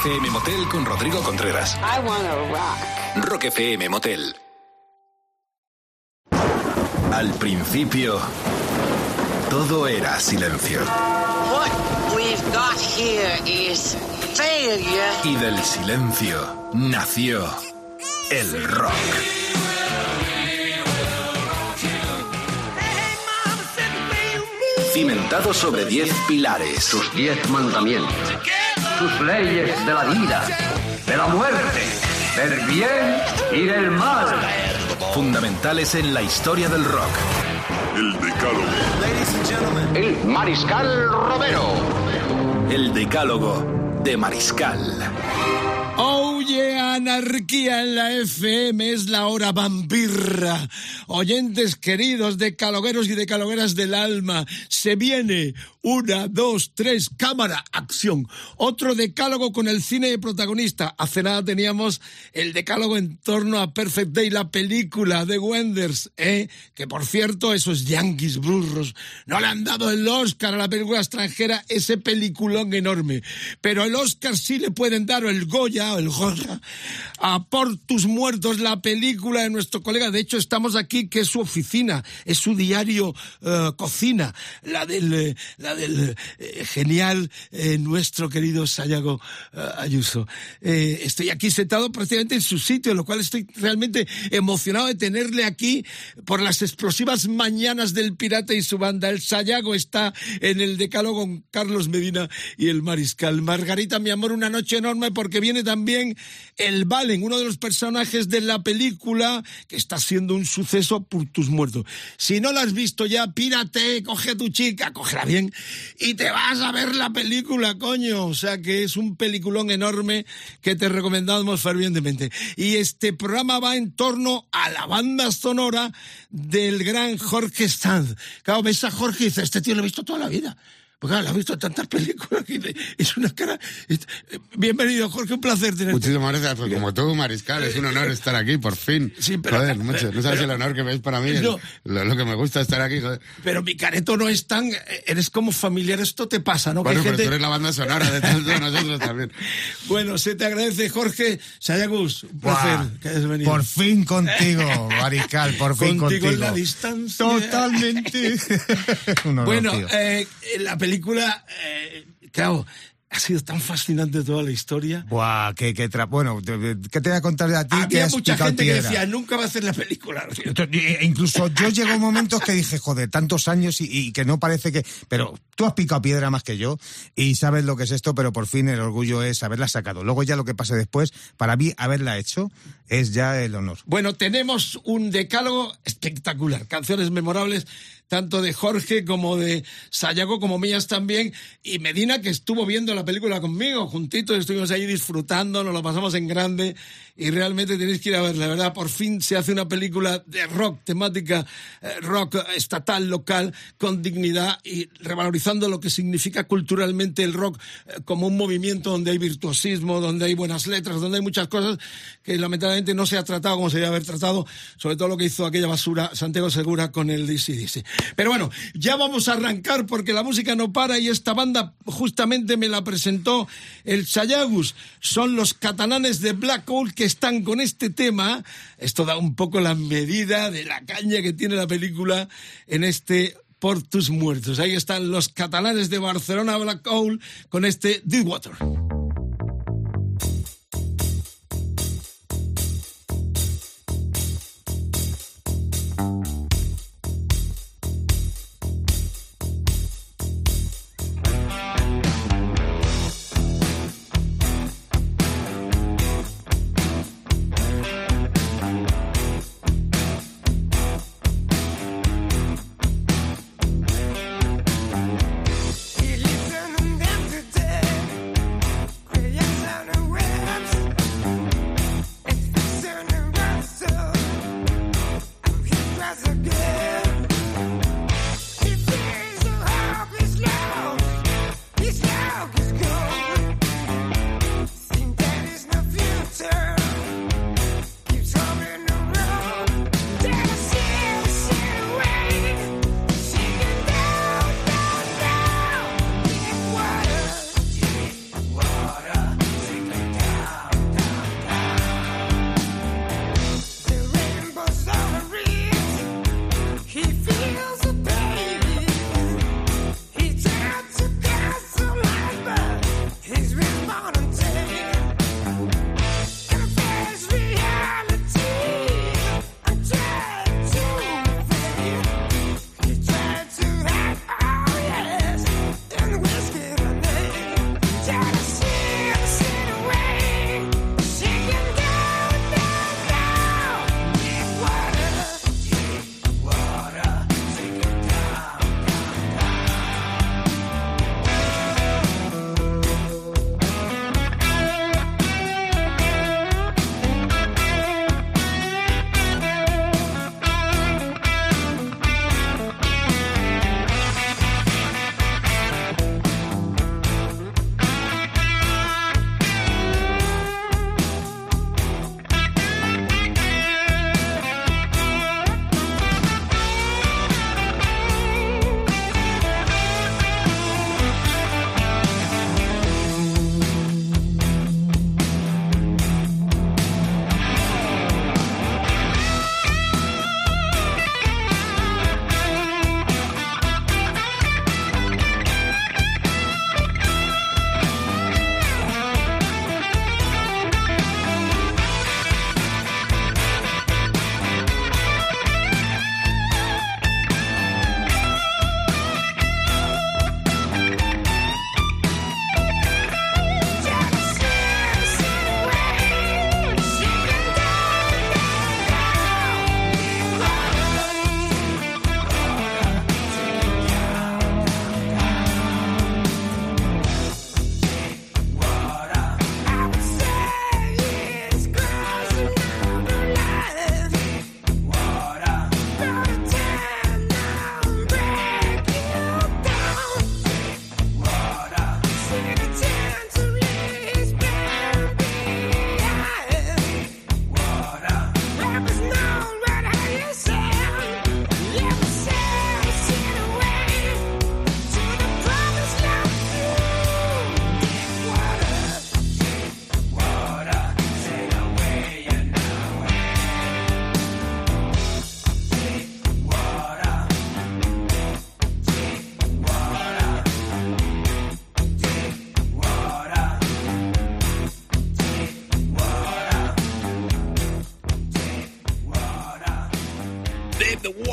FM Motel con Rodrigo Contreras. I wanna rock. Rock FM Motel. Al principio, todo era silencio. What we've got here is failure. Y del silencio nació el rock. Cimentado sobre 10 pilares. Sus 10 mandamientos. Sus leyes de la vida, de la muerte, del bien y del mal. Fundamentales en la historia del rock. El Decálogo. El Mariscal Romero. El Decálogo de Mariscal. Oye, anarquía en la FM, es la hora vampirra. Oyentes queridos, decalogueros y decalogueras del alma, se viene 1, 2, 3, cámara, acción. Otro decálogo con el cine de protagonista. Hace nada teníamos el decálogo en torno a Perfect Day, la película de Wenders, que por cierto, esos yanquis burros no le han dado el Oscar a la película extranjera, ese peliculón enorme. Pero el Oscar sí le pueden dar, o el Goya, a Por tus muertos, la película de nuestro colega. De hecho, estamos aquí, que es su oficina, es su diario cocina, la del genial nuestro querido Sayago Ayuso. Estoy aquí sentado prácticamente en su sitio, lo cual estoy realmente emocionado de tenerle aquí por las explosivas mañanas del Pirata y su banda. El Sayago está en el decálogo con Carlos Medina y el Mariscal. Margarita, mi amor, una noche enorme porque viene también el Valen, uno de los personajes de la película que está siendo un suceso, Por tus muertos. Si no la has visto ya, pírate, coge a tu chica, cógela bien y te vas a ver la película, coño. O sea que es un peliculón enorme que te recomendamos fervientemente. Y este programa va en torno a la banda sonora del gran Jorge Sanz. Claro, ves a Jorge y dices, este tío lo he visto toda la vida. Porque claro, lo he visto en tantas películas que es una cara... Bienvenido, Jorge, un placer tenerte. Muchísimas gracias, pues como tú, Mariscal, es un honor estar aquí, por fin. Sí, pero... Joder, mucho. No sabes el honor que ves para mí, no, lo que me gusta estar aquí, joder. Pero mi careto no es tan... Eres como familiar, esto te pasa, ¿no? Bueno, pero tú eres la banda sonora de todos nosotros también. Bueno, se te agradece, Jorge Sayagus, un placer que hayas venido. Por fin contigo, Mariscal, por fin contigo. En la distancia. Totalmente. Bueno, la película, claro, ha sido tan fascinante toda la historia. Buah, bueno, ¿qué te voy a contar de a ti? Había mucha gente que decía, nunca va a hacer la película. Incluso yo llegó momentos que dije, joder, tantos años y que no parece que... Pero tú has picado piedra más que yo y sabes lo que es esto, pero por fin el orgullo es haberla sacado. Luego ya lo que pase después, para mí haberla hecho es ya el honor. Bueno, tenemos un decálogo espectacular, canciones memorables, tanto de Jorge como de Sayago, como mías también, y Medina, que estuvo viendo la película conmigo, juntitos, estuvimos ahí disfrutando, nos lo pasamos en grande, y realmente tenéis que ir a verla, ¿verdad? Por fin se hace una película de rock, temática rock estatal, local, con dignidad, y revalorizando lo que significa culturalmente el rock como un movimiento donde hay virtuosismo, donde hay buenas letras, donde hay muchas cosas que lamentablemente no se ha tratado como se debe haber tratado, sobre todo lo que hizo aquella basura Santiago Segura con el DC. Pero bueno, ya vamos a arrancar porque la música no para y esta banda justamente me la presentó el Sayagus. Son los catalanes de Black Hole que están con este tema. Esto da un poco la medida de la caña que tiene la película en este Por tus muertos. Ahí están los catalanes de Barcelona, Black Hole, con este Deepwater. As a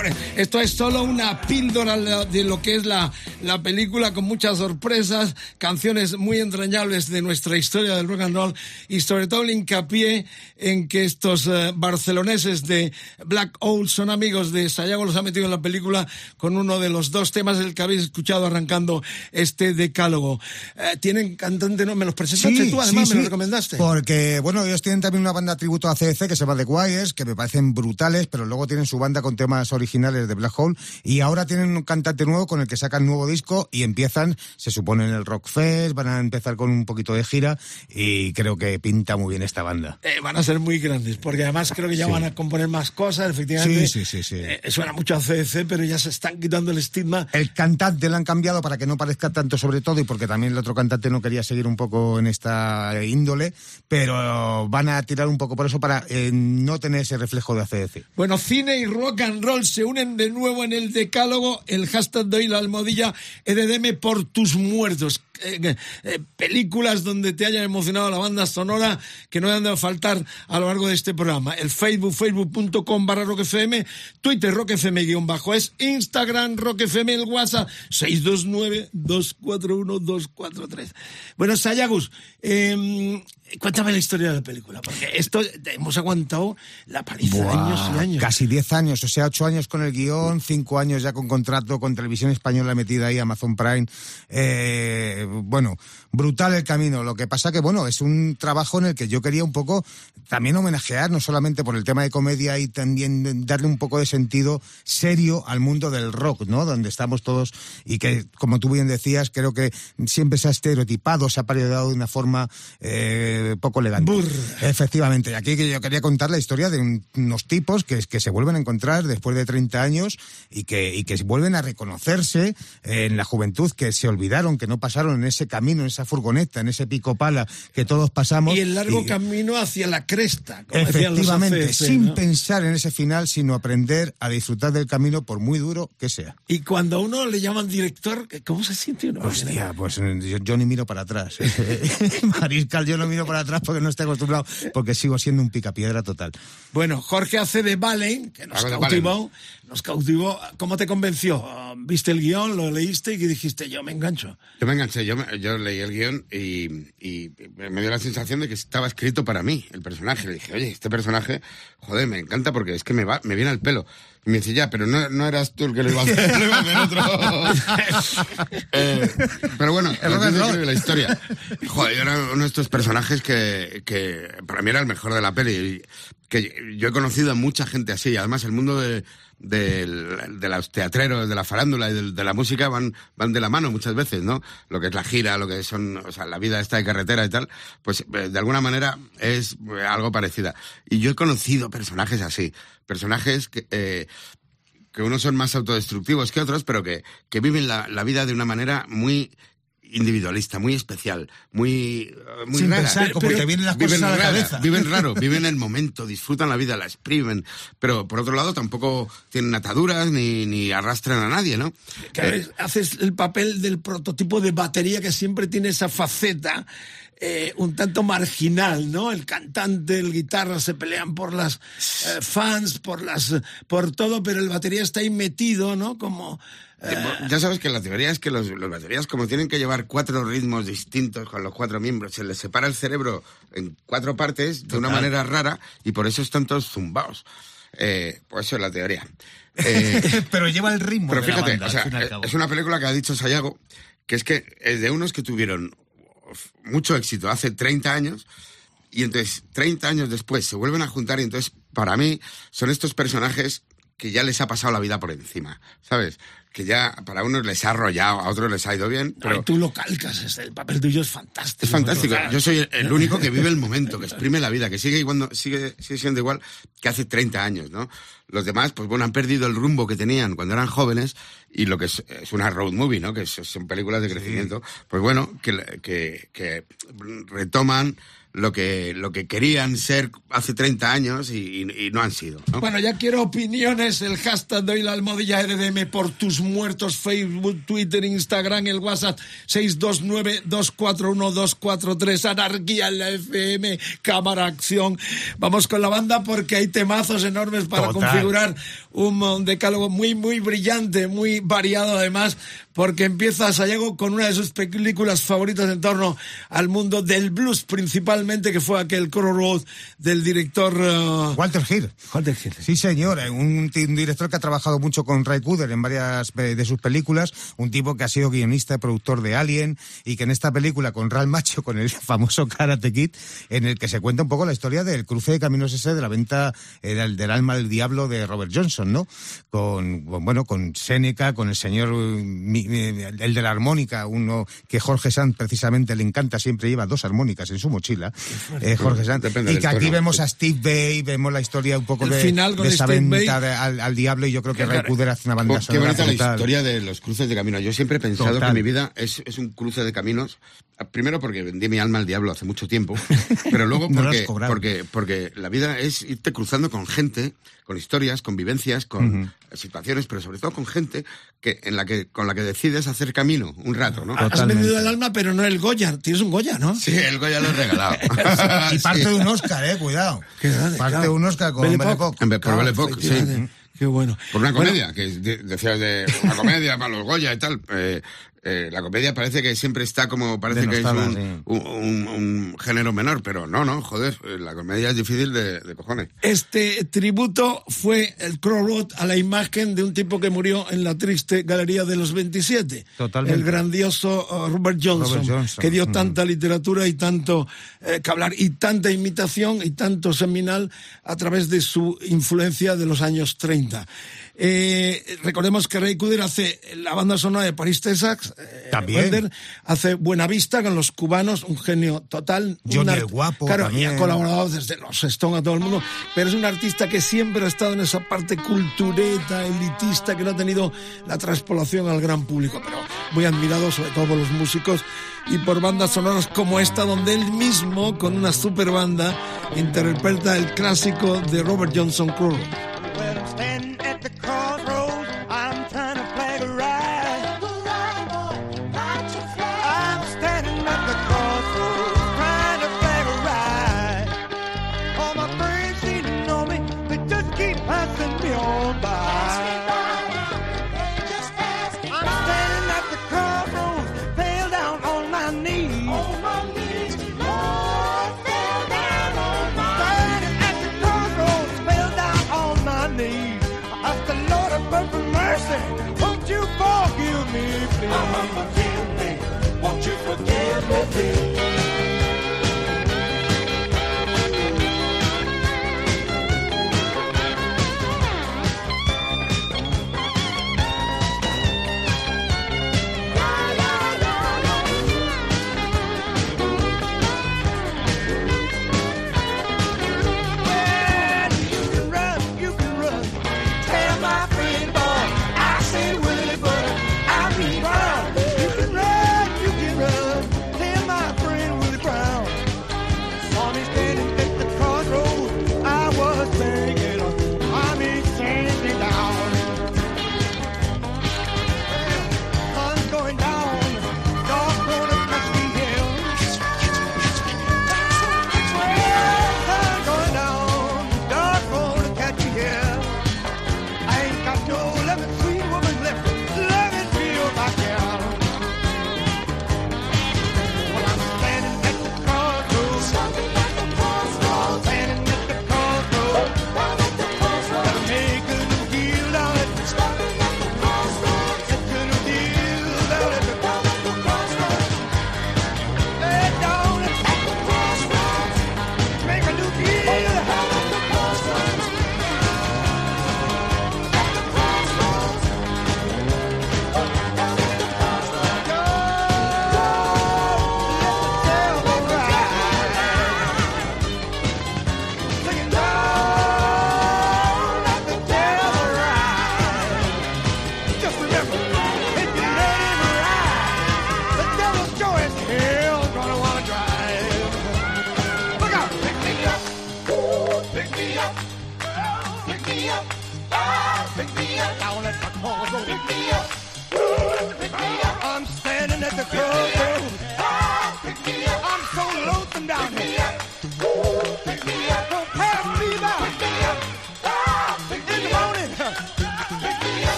favor, esto es solo una píldora de lo que es la película, con muchas sorpresas, canciones muy entrañables de nuestra historia del rock and roll, y sobre todo el hincapié en que estos barceloneses de Black Hole son amigos de Sayago, los ha metido en la película con uno de los 2 temas del que habéis escuchado arrancando este decálogo. Tienen cantante, ¿no? Me los presentaste tú, además me los recomendaste. Porque, bueno, ellos tienen también una banda tributo a CDC que se llama The Wires, que me parecen brutales, pero luego tienen su banda con temas originales de Black Hole, y ahora tienen un cantante nuevo con el que sacan nuevo disco y empiezan, se supone, en el Rockfest, van a empezar con un poquito de gira y creo que pinta muy bien esta banda. Van a ser muy grandes, porque además creo que ya van a componer más cosas, efectivamente. Sí. Suena mucho a CDC, pero ya se están quitando el estigma. El cantante lo han cambiado para que no parezca tanto, sobre todo, y porque también el otro cantante no quería seguir un poco en esta índole, pero van a tirar un poco por eso para no tener ese reflejo de ACDC. Bueno, cine y rock and roll se unen de nuevo en el decálogo. El hashtag doy la almohadilla EDM por tus muertos. Películas donde te hayan emocionado la banda sonora, que no han de faltar a lo largo de este programa. El facebook.com/rockfm, Twitter rockfm_es, Instagram rockfm, el WhatsApp 629-241-243. Bueno, Sayagus, cuéntame la historia de la película, porque esto hemos aguantado la paliza de años y años. Casi 10 años, o sea, 8 años con el guión, 5 años ya con contrato con Televisión Española metida ahí, Amazon Prime. Bueno, brutal el camino. Lo que pasa que, bueno, es un trabajo en el que yo quería un poco también homenajear, no solamente por el tema de comedia, y también darle un poco de sentido serio al mundo del rock, ¿no? Donde estamos todos, y que, como tú bien decías, creo que siempre se ha estereotipado, se ha parodiado de una forma poco elegante. Efectivamente. Y aquí que yo quería contar la historia de unos tipos que se vuelven a encontrar después de 30 años y que vuelven a reconocerse en la juventud, que se olvidaron, que no pasaron en ese camino, en esa furgoneta, en ese pico pala que todos pasamos. Y el largo camino hacia la cresta, como efectivamente, decían los ACDC, sin ¿no? pensar en ese final, sino aprender a disfrutar del camino por muy duro que sea. Y cuando a uno le llaman director, ¿cómo se siente uno? Hostia, pues yo ni miro para atrás. Mariscal, yo no miro para atrás porque no estoy acostumbrado, porque sigo siendo un picapiedra total. Bueno, Jorge hace de Valen, que nos cautivó. ¿Cómo te convenció? ¿Viste el guión, lo leíste y dijiste, yo me engancho? Yo me enganché, yo leí el guión y me dio la sensación de que estaba escrito para mí, el personaje. Le dije, oye, este personaje, joder, me encanta porque es que me viene al pelo. Y me dice, ya, pero no eras tú el que lo iba a hacer, lo iba a hacer otro. Pero bueno, la historia. Joder, yo era uno de estos personajes que para mí era el mejor de la peli. Que yo he conocido a mucha gente así. Además, el mundo de los teatreros, de la farándula y de la música van de la mano muchas veces, ¿no? Lo que es la gira, lo que son, o sea, la vida esta de carretera y tal, pues de alguna manera es algo parecida. Y yo he conocido personajes así, personajes que unos son más autodestructivos que otros, pero que viven la vida de una manera muy individualista, muy especial, muy sin rara. Pensar, como te vienen las cosas a la cabeza. Viven raro, viven el momento, disfrutan la vida, la exprimen, pero por otro lado tampoco tienen ataduras ni arrastran a nadie, ¿no? Haces el papel del prototipo de batería que siempre tiene esa faceta un tanto marginal, ¿no? El cantante, el guitarra se pelean por las fans, por todo, pero el batería está ahí metido, ¿no? Como ya sabes que la teoría es que los baterías, como tienen que llevar 4 ritmos distintos con los 4 miembros, se les separa el cerebro en 4 partes de una manera rara y por eso están todos zumbados. Pues eso es la teoría. Pero lleva el ritmo. Pero de fíjate, la banda, es una película que ha dicho Sayago, que es que es de unos que tuvieron mucho éxito hace 30 años y entonces 30 años después se vuelven a juntar y entonces para mí son estos personajes que ya les ha pasado la vida por encima, ¿sabes? Que ya para unos les ha arrollado, a otros les ha ido bien. Pero no, tú lo calcas, el papel tuyo es fantástico. Es fantástico. Yo soy el único que vive el momento, que exprime la vida, que sigue siendo igual que hace 30 años, ¿no? Los demás, pues bueno, han perdido el rumbo que tenían cuando eran jóvenes y lo que es una road movie, ¿no? Que son películas de crecimiento. Pues bueno, que retoman lo que querían ser hace 30 años y no han sido, ¿no? Bueno, ya quiero opiniones, el hashtag de hoy, la almohadilla RDM por tus muertos, Facebook, Twitter, Instagram, el WhatsApp 629-241-243, anarquía en la FM, cámara, acción. Vamos con la banda porque hay temazos enormes para configurar un decálogo muy, muy brillante, muy variado además, porque empieza Sayago con una de sus películas favoritas en torno al mundo del blues, principalmente, que fue aquel Crossroads del director Walter Hill. Sí, señor, un director que ha trabajado mucho con Ray Cooder en varias de sus películas, un tipo que ha sido guionista y productor de Alien, y que en esta película con Ralph Macchio, con el famoso Karate Kid, en el que se cuenta un poco la historia del cruce de caminos ese de la venta del alma del diablo de Robert Johnson, ¿no? Con Seneca, con el señor, el de la armónica, uno que Jorge Sanz precisamente le encanta, siempre lleva 2 armónicas en su mochila, Jorge Sanz, y que aquí vemos a Steve Vai, vemos la historia un poco de esa venta al diablo, y yo creo que Ray Cooder hace una banda sonora. Qué bonita la historia de los cruces de caminos. Yo siempre he pensado que mi vida es un cruce de caminos, primero porque vendí mi alma al diablo hace mucho tiempo, pero luego porque la vida es irte cruzando con gente, con historias, con vivencias, con situaciones, pero sobre todo con gente con la que decides hacer camino un rato, ¿no? Has vendido el alma, pero no el Goya. Tienes un Goya, ¿no? Sí, el Goya lo he regalado. Y parte de un Oscar, cuidado. Parte de un Oscar con Belle Époque. Por Belle Époque, sí. Qué bueno. Por una comedia, que decías de una comedia para los Goya y tal. La comedia parece que siempre está como, parece que es un género menor, pero no, joder, la comedia es difícil de cojones. Este tributo fue el Crossroads a la imagen de un tipo que murió en la triste Galería de los 27. Totalmente. El grandioso Robert Johnson, que dio tanta literatura y tanto que hablar, y tanta imitación y tanto seminal a través de su influencia de los años 30. Recordemos que Ray Cooder hace la banda sonora de París, Texas. También. Wilder hace Buenavista con los cubanos, un genio total. Johnny el Guapo. Claro, también. y ha colaborado desde los Stones a todo el mundo, pero es un artista que siempre ha estado en esa parte cultureta, elitista, que no ha tenido la transpolación al gran público, pero muy admirado sobre todo por los músicos y por bandas sonoras como esta, donde él mismo, con una super banda, interpreta el clásico de Robert Johnson, Crossroads. The crossroads, I'm trying to flag a ride. I'm standing at the crossroads, trying to flag a ride. All my friends seem to know me, they just keep passing me on by. I'm standing at the crossroads, fell down on my knees. Lord, fell down on my knees. Standing at the crossroads, fell down on my knees. Ask the Lord for mercy, won't you forgive me, please? Mama, forgive me, won't you forgive me, please? You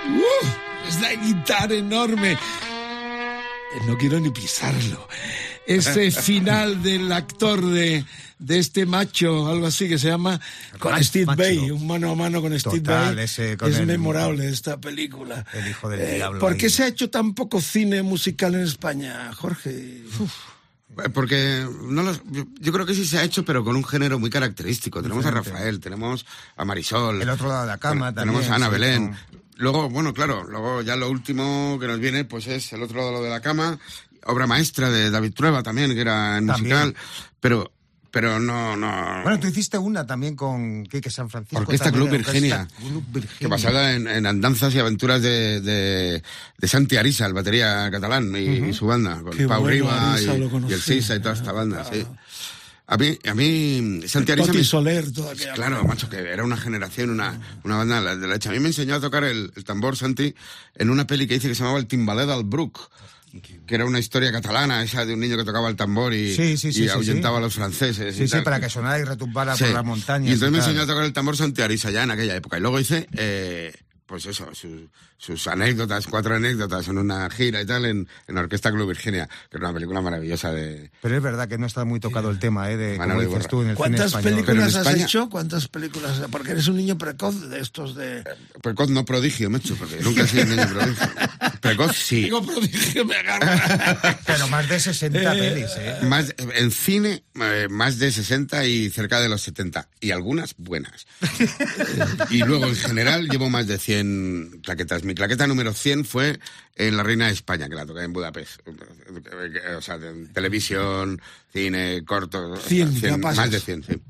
Es la guitarra enorme. No quiero ni pisarlo. Ese final del actor de este macho, algo así que se llama, con Macho. Steve Vai, un mano a mano con Steve Total, Vai, ese con es el- memorable esta película. El hijo del diablo. ¿Por qué ahí. se ha hecho tan poco cine musical en España, Jorge? Porque yo creo que sí se ha hecho, pero con un género muy característico. Tenemos a Rafael, tenemos a Marisol. El otro lado de la cama también. Tenemos a Ana sí, Belén. con- Luego, bueno, claro, luego ya lo último que nos viene pues es El otro lado de la cama, obra maestra de David Trueba también, que era en También. musical, pero no... Bueno, tú hiciste una también con Quique San Francisco. Orquesta también, Club Virginia, Club Virginia. que basada en andanzas y aventuras de Santi Arisa, el batería catalán, y su banda, con Qué Pau bueno, Riba Arisa lo y conocí. el Sisa y toda esta banda, sí. A mí Santi Arisa... Toti Soler, toda aquella. Claro, macho, que era una generación, una banda de la leche. A mí me enseñó a tocar el tambor, Santi, en una peli que hice que se llamaba El Timbaler del Bruc, que era una historia catalana, esa de un niño que tocaba el tambor y ahuyentaba a los franceses. Sí, y sí, tal. para que sonara y retumbara Sí. por las montañas. Y entonces me tal. enseñó a tocar el tambor Santi Arisa ya en aquella época. Y luego hice, pues eso, sus anécdotas, 4 anécdotas en una gira y tal, en Orquesta Club Virginia, que era una película maravillosa de... Pero es verdad que no está muy tocado el tema, de Manolo como y dices Borra. tú, en el cine ¿Cuántas español. películas Pero en has España- hecho? ¿Cuántas películas? Porque eres un niño precoz de estos de... Precoz no prodigio, macho, porque nunca he sido un niño prodigio. Precoz sí. Digo prodigio, me agarra. Pero más de 60 pelis, Más, en cine, más de 60 y cerca de los 70. Y algunas buenas. Y luego, en general, llevo más de 100 claquetas. Mi claqueta número 100 fue en La Reina de España, que la toqué en Budapest. O sea, en televisión, cine, corto. 100, ya pasas. Más de 100, sí.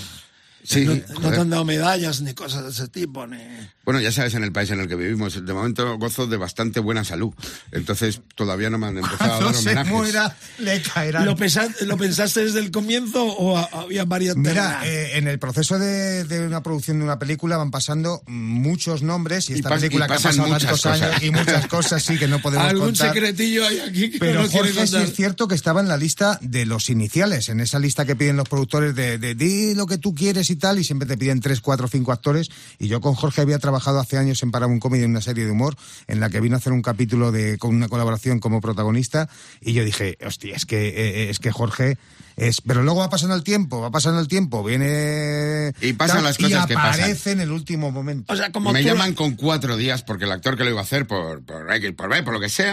Sí, No te joder. han dado medallas ni cosas de ese tipo, ni... Bueno, ya sabes, en el país en el que vivimos, de momento gozo de bastante buena salud. Entonces, todavía no me han empezado a Cuando dar se homenajes. muera, le caerán. ¿Lo pensaste desde el comienzo o había varias Mira, en el proceso de una producción de una película van pasando muchos nombres y esta película que ha pasan pasado muchas tantos años cosas. y muchas cosas sí que no podemos algún contar. secretillo hay aquí que Pero no quiere Jorge sí contar? es cierto que estaba en la lista de los iniciales, en esa lista que piden los productores de di lo que tú quieres y tal, y siempre te piden 3, 4, 5 actores. Y yo con Jorge había trabajado hace años en Paramount Comedy en una serie de humor en la que vino a hacer un capítulo con una colaboración como protagonista, y yo dije, hostia, es que Jorge es... Pero luego va pasando el tiempo, viene... Y pasan las cosas que pasan. Y aparece en el último momento. O sea, como Me tú- llaman con 4 días porque el actor que lo iba a hacer, por X, por B, por lo que sea,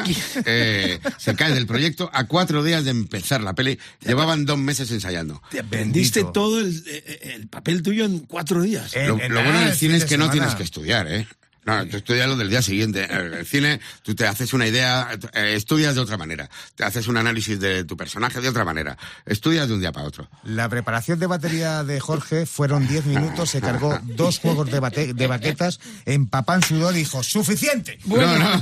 se cae del proyecto a 4 días de empezar la peli. Llevaban 2 meses ensayando. Te aprendiste Bendito. todo el papel tuyo en 4 días. Lo bueno del el cine fin es de que no semana. tienes que estudiar, ¿eh? No, tú estudias lo del día siguiente. El cine, tú te haces una idea, estudias de otra manera. Te haces un análisis de tu personaje de otra manera. Estudias de un día para otro. La preparación de batería de Jorge fueron 10 minutos, se cargó 2 juegos de baquetas, empapó en sudor y dijo, ¡suficiente! Bueno,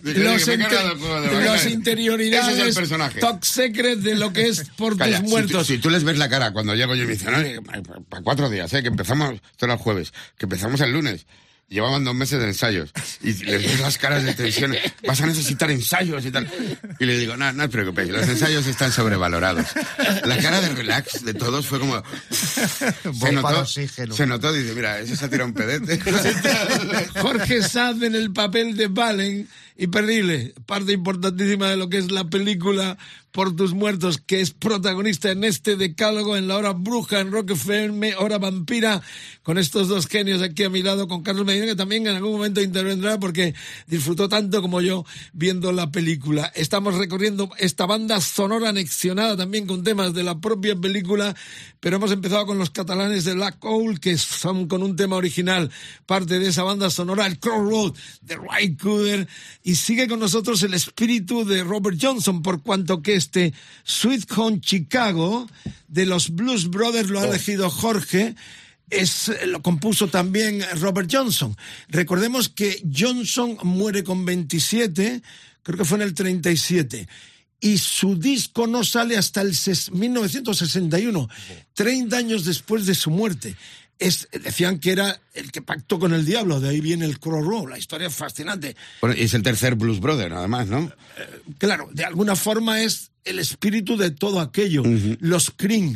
Los interioridades, Ese es el personaje. top secret de lo que es Por Calla, tus muertos. Si tú les ves la cara cuando llego yo y me dicen, no, para 4 días, que empezamos, esto era el jueves, que empezamos el lunes. Llevaban 2 meses de ensayos y les ves las caras de tensión. Vas a necesitar ensayos y tal. Y le digo, no os preocupéis, los ensayos están sobrevalorados. La cara de relax de todos fue como... Bomba de oxígeno. Se notó, dice, mira, ese se ha tirado un pedete. Jorge Saz en el papel de Valen, imperdible, parte importantísima de lo que es la película Por tus muertos, que es protagonista en este decálogo, en la hora bruja, en Rock FM, hora vampira, con estos 2 genios aquí a mi lado, con Carlos Medina, que también en algún momento intervendrá porque disfrutó tanto como yo viendo la película. Estamos recorriendo esta banda sonora anexionada también con temas de la propia película, pero hemos empezado con los catalanes de Black Hole, que son con un tema original, parte de esa banda sonora, el Crossroad de Ray Cooder, y sigue con nosotros el espíritu de Robert Johnson, por cuanto que este Sweet Home Chicago de los Blues Brothers lo ha elegido Jorge, lo compuso también Robert Johnson. Recordemos que Johnson muere con 27, creo que fue en el 37, y su disco no sale hasta el 1961, 30 años después de su muerte. Decían que era el que pactó con el diablo, de ahí viene el Crow, la historia es fascinante. Bueno, y es el tercer Blues Brother, además, ¿no? Claro, de alguna forma es el espíritu de todo aquello. Los Cream,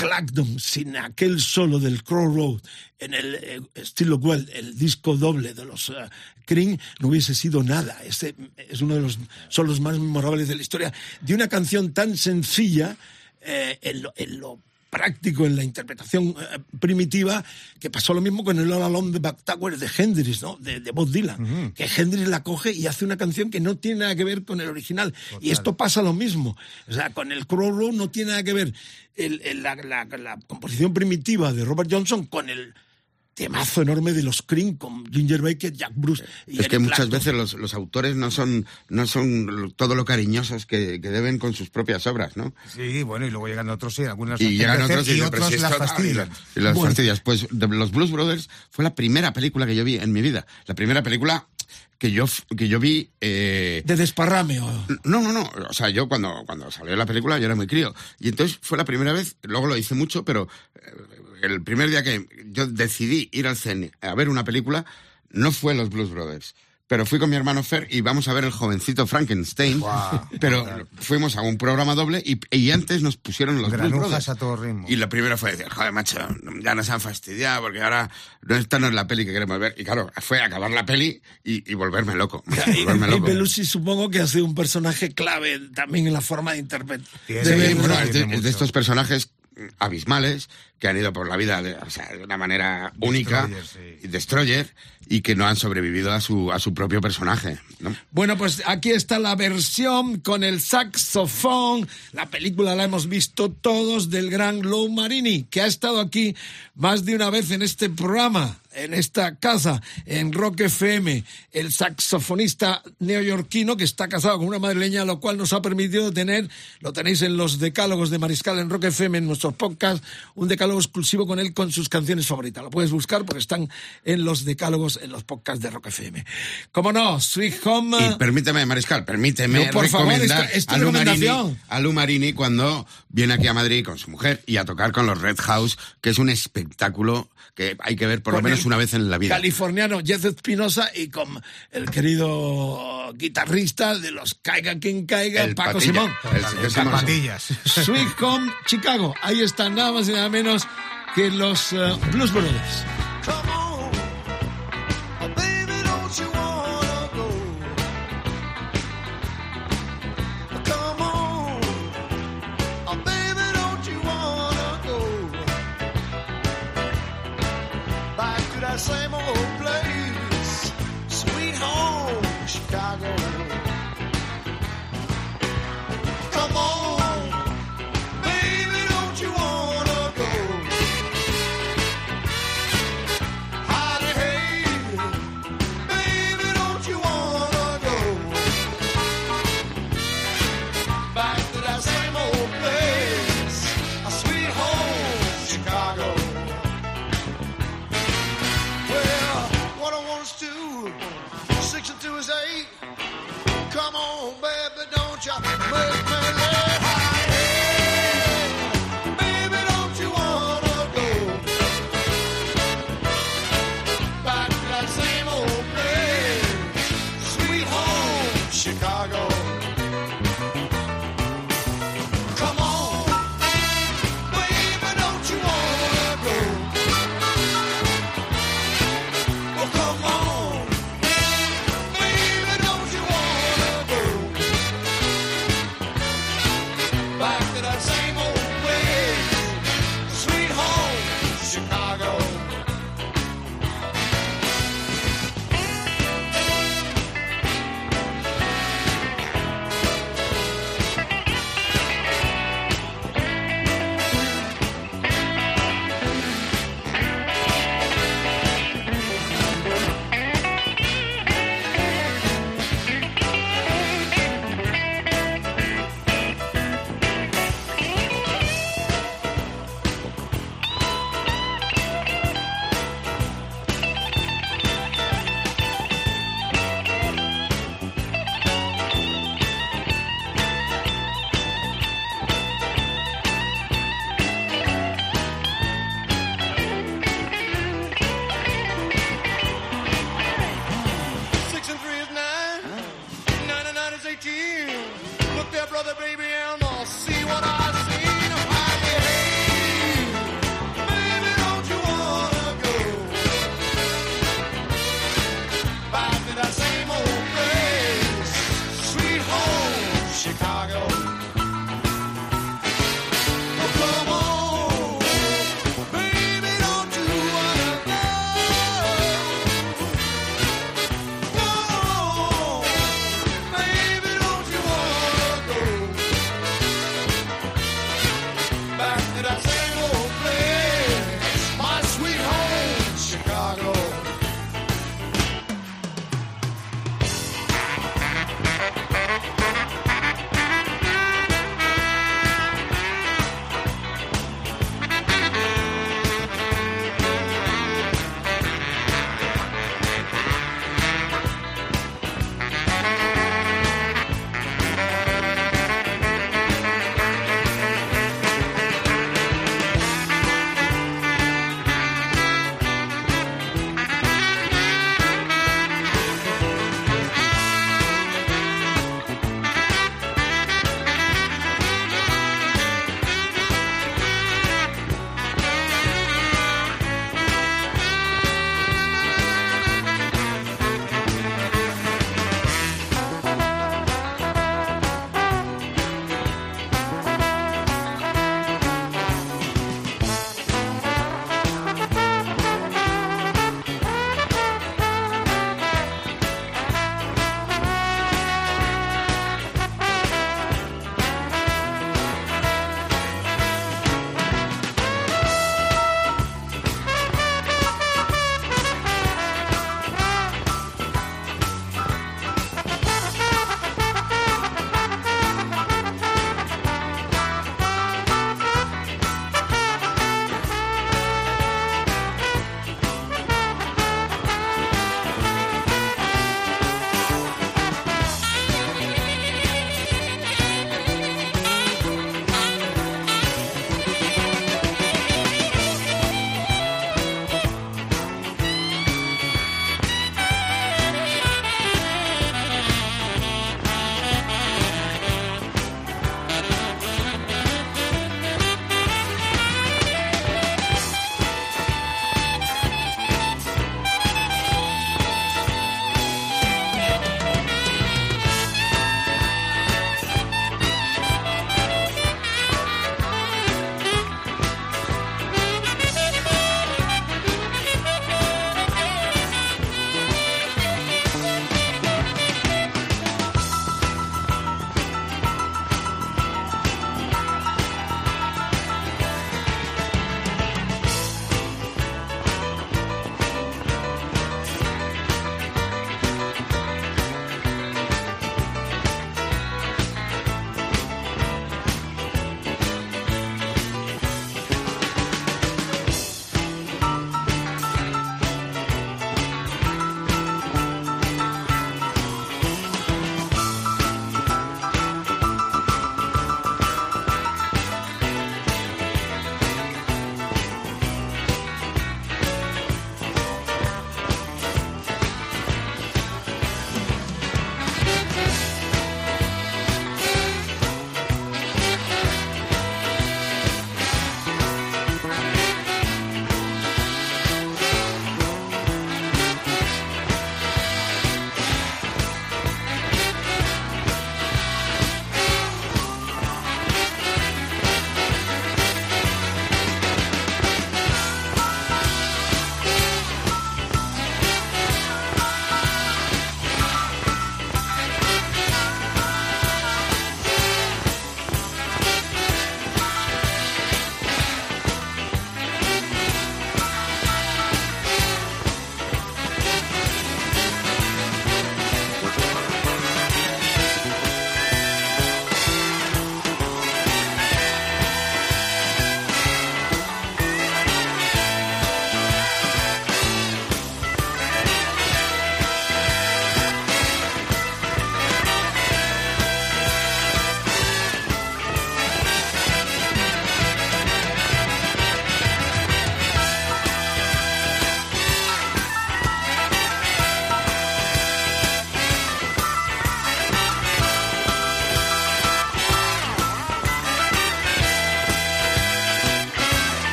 Clapton sin aquel solo del Crow Road en el Still Look Well, el disco doble de los Cream, no hubiese sido nada. Este es uno de los solos más memorables de la historia de una canción tan sencilla en lo práctico, en la interpretación primitiva, que pasó lo mismo con el All Along the Back Tower de Hendrix, ¿no? De Bob Dylan, que Hendrix la coge y hace una canción que no tiene nada que ver con el original. Total. Y esto pasa lo mismo. O sea, con el Crow Road no tiene nada que ver la composición primitiva de Robert Johnson con el temazo enorme de los Cream con Ginger Baker, Jack Bruce y es que Eric muchas Clapton. veces los autores no son todo lo cariñosos que deben con sus propias obras, ¿no? Sí, bueno, y luego llegan otros y algunas y llegan otros y otros las fastidian. Y las fastidias. Pues los Blues Brothers fue la primera película que yo vi en mi vida. La primera película que yo vi... ¿De desparrame o...? No. O sea, yo cuando salió la película yo era muy crío. Y entonces fue la primera vez, luego lo hice mucho, pero el primer día que yo decidí ir al cine a ver una película no fue Los Blues Brothers. Pero fui con mi hermano Fer y vamos a ver El jovencito Frankenstein. Wow, pero fuimos a un programa doble y antes nos pusieron Los Blues Brothers. A todo ritmo. Y lo primero fue decir, joder, macho, ya nos han fastidiado porque ahora esta no es la peli que queremos ver. Y claro, fue acabar la peli y volverme loco. Y Belushi supongo que hace un personaje clave también en la forma de interpretar. Es de estos personajes abismales que han ido por la vida de una manera única, Destroyer, y que no han sobrevivido a su propio personaje, ¿no? Bueno, pues aquí está la versión con el saxofón. La película la hemos visto todos, del gran Lou Marini, que ha estado aquí más de una vez en este programa, en esta casa, en Rock FM, el saxofonista neoyorquino que está casado con una madrileña, lo cual nos ha permitido tener, lo tenéis en los decálogos de Mariscal en Rock FM, en nuestros podcasts, un decálogo exclusivo con él, con sus canciones favoritas. Lo puedes buscar porque están en los decálogos, en los podcasts de Rock FM. ¿Cómo no? Sweet Home... Y permíteme, Mariscal, por recomendar favor, a Lou Marini cuando viene aquí a Madrid con su mujer y a tocar con los Red House, que es un espectáculo que hay que ver por lo menos una vez en la vida. Californiano Jeff Espinosa y con el querido guitarrista de los Caiga Quien Caiga, el Paco Patilla, Simón. El Patillas. Sweet Home Chicago. Ahí están nada más y nada menos que los Blues Brothers. Come on, oh baby, don't you wanna go? Come on, oh baby, don't you wanna go? Back to that same old place, sweet home, Chicago. Come on, baby, don't you wanna go?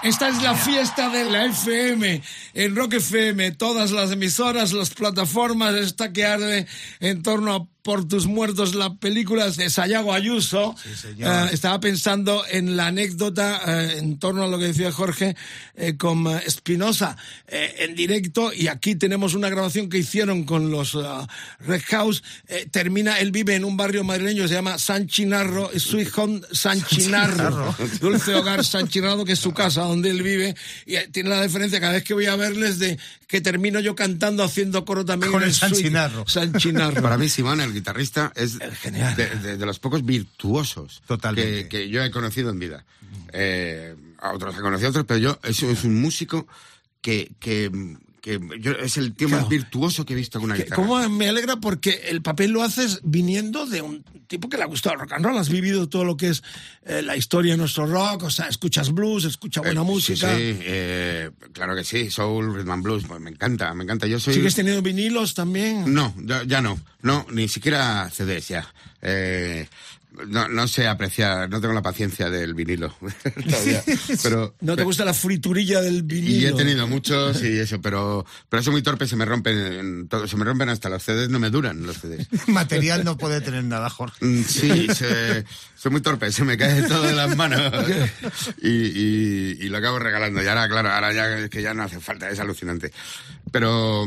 Esta es la fiesta de la FM, en Rock FM, todas las emisoras, las plataformas, esta que arde en torno a Por tus muertos, la película de Sayago Ayuso. Sí, señor. Estaba pensando en la anécdota en torno a lo que decía Jorge con Espinosa en directo, y aquí tenemos una grabación que hicieron con los Red House. Termina, él vive en un barrio madrileño que se llama San Chinarro, Sweet Home San Chinarro, Dulce Hogar San Chinarro, que es su casa donde él vive, y tiene la diferencia cada vez que voy a verles de que termino yo cantando, haciendo coro también con en el San Chinarro. San Chinarro. Para mí, Simón, el guitarrista, es genial. de los pocos virtuosos Totalmente. que yo he conocido en vida. A otros he conocido a otros, pero es un músico que es el tío más virtuoso que he visto con una guitarra. ¿Cómo me alegra? Porque el papel lo haces viniendo de un tipo que le ha gustado el rock and roll. Has vivido todo lo que es la historia de nuestro rock, o sea, escuchas blues, escuchas buena música. Sí, claro que sí, soul, rhythm and blues, pues me encanta. Yo soy... ¿Sigues teniendo vinilos también? No, ya no, ni siquiera CDs ya. No sé apreciar, no tengo la paciencia del vinilo todavía, pero... ¿No te gusta la friturilla del vinilo? Y he tenido muchos y eso, pero soy muy torpe, se me rompen hasta los CDs, no me duran los CDs. Material no puede tener nada, Jorge. Sí, soy muy torpe, se me cae todo de las manos y lo acabo regalando. Y ahora ya es que ya no hace falta, es alucinante. Pero...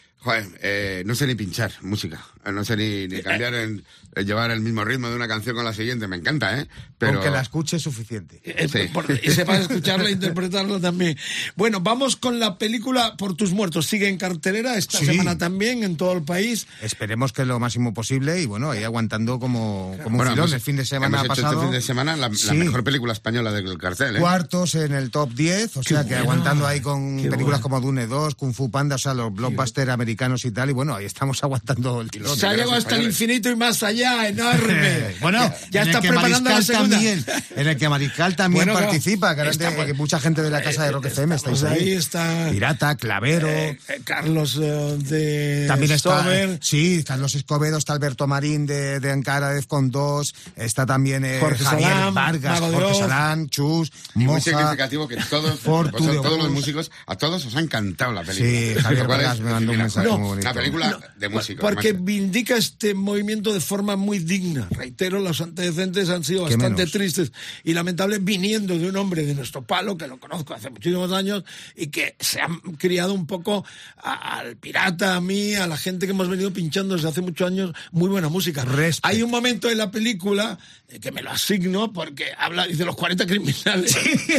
Joder, no sé ni pinchar música, no sé ni cambiar, llevar el mismo ritmo de una canción con la siguiente, me encanta, ¿eh? Pero... Aunque la escuche es suficiente. Sí. Y sepas escucharla e interpretarla también. Bueno, vamos con la película Por tus muertos. Sigue en cartelera esta semana también en todo el país. Esperemos que lo máximo posible y bueno, ahí aguantando como un filón. El fin de semana hemos pasado... hecho este fin de semana la mejor película española del cartel, ¿eh? Cuartos en el top 10, o sea que aguantando ahí con películas como Dune 2, Kung Fu Panda, o sea, los blockbusters americanos y tal, y bueno, ahí estamos aguantando el tirón. Se ha llegado hasta el infinito y más allá, enorme. Bueno, ya está preparando la segunda. También, en el que Mariscal también participa, que mucha gente de la casa de Rock FM estáis ahí. Está Pirata, Clavero, Carlos de también está Stover. Sí, Carlos Escobedo, está Alberto Marín de Ankara Defcon 2, está también Jorge Javier Salán, Vargas, Jorge Salán, Chus, Muy Moja, significativo que todos los músicos, a todos os ha encantado la película. Sí, Javier Vargas me mandó un mensaje muy bonito. Una película de músicos. Porque vindica este movimiento de forma muy digna. Reitero, los antecedentes han sido bastante tristes y lamentables, viniendo de un hombre de nuestro palo, que lo conozco hace muchísimos años, y que se ha criado un poco al Pirata, a mí, a la gente que hemos venido pinchando desde hace muchos años, muy buena música. Hay un momento en la película que me lo asigno porque habla de los 40 criminales.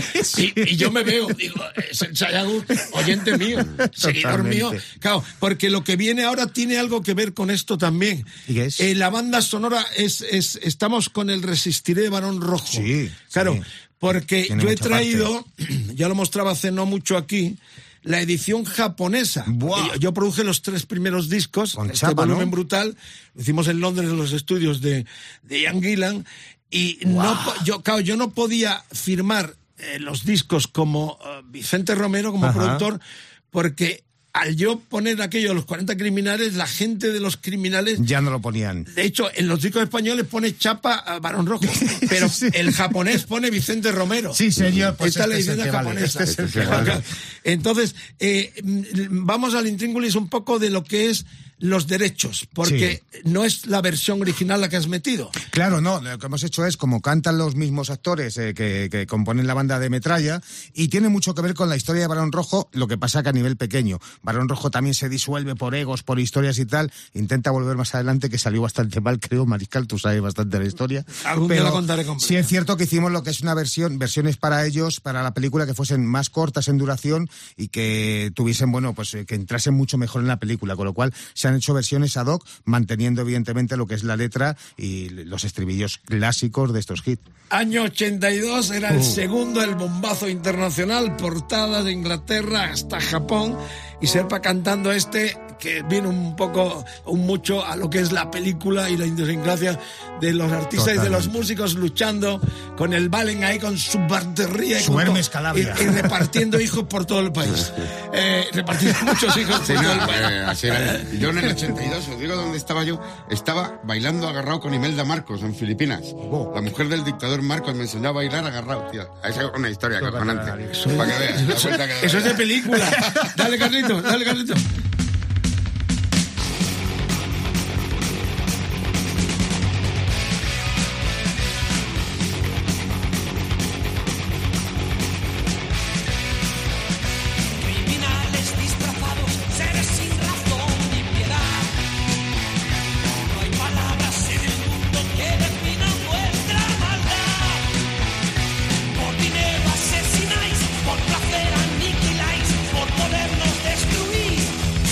Y yo me veo, digo, es el Sayago, oyente mío, seguidor mío. Claro, porque lo que viene ahora tiene algo que ver con esto también. ¿Y qué es? La banda sonora estamos con el Resistiré de Barón Rojo. Sí, claro, sí. porque Tiene yo he mucha traído, ya lo mostraba hace no mucho aquí, la edición japonesa. Yo produje los 3 primeros discos, con este chapa, volumen ¿no? brutal, lo hicimos en Londres en los estudios de Ian Gillan, y yo no podía firmar los discos como Vicente Romero, como productor, porque al yo poner aquello de los 40 criminales, la gente de los criminales... Ya no lo ponían. De hecho, en los discos españoles pone chapa a Barón Rojo, pero sí. El japonés pone Vicente Romero. Sí, señor. Pues esta es la edición japonesa. Entonces, vamos al intríngulis un poco de lo que es los derechos, porque no es la versión original la que has metido. Claro, no, lo que hemos hecho es como cantan los mismos actores que componen la banda de Metralla, y tiene mucho que ver con la historia de Barón Rojo, lo que pasa que a nivel pequeño. Barón Rojo también se disuelve por egos, por historias y tal, intenta volver más adelante, que salió bastante mal, creo. Mariscal, tú sabes bastante la historia. Algún día la contaré completa. Sí es cierto que hicimos lo que es una versiones para ellos, para la película, que fuesen más cortas en duración y que tuviesen, bueno, pues que entrasen mucho mejor en la película, con lo cual se han hecho versiones ad hoc, manteniendo evidentemente lo que es la letra y los estribillos clásicos de estos hits. Año 82, era el segundo, el bombazo internacional, portada de Inglaterra hasta Japón, y Serpa cantando que viene un poco, un mucho a lo que es la película y la idiosincrasia de los artistas y de los músicos luchando con el Valen ahí con su batería su Hermes Calabria y repartiendo hijos por todo el país. Repartiendo muchos hijos por todo el país. Así era. Yo en el 82, os digo dónde estaba yo, estaba bailando agarrado con Imelda Marcos en Filipinas. La mujer del dictador Marcos me enseñó a bailar agarrado, tío. Esa es una historia acojonante. Para que veas. Eso es de película. Dale, Carlito, dale, Carlito. Por placer aniquiláis, por podernos destruir.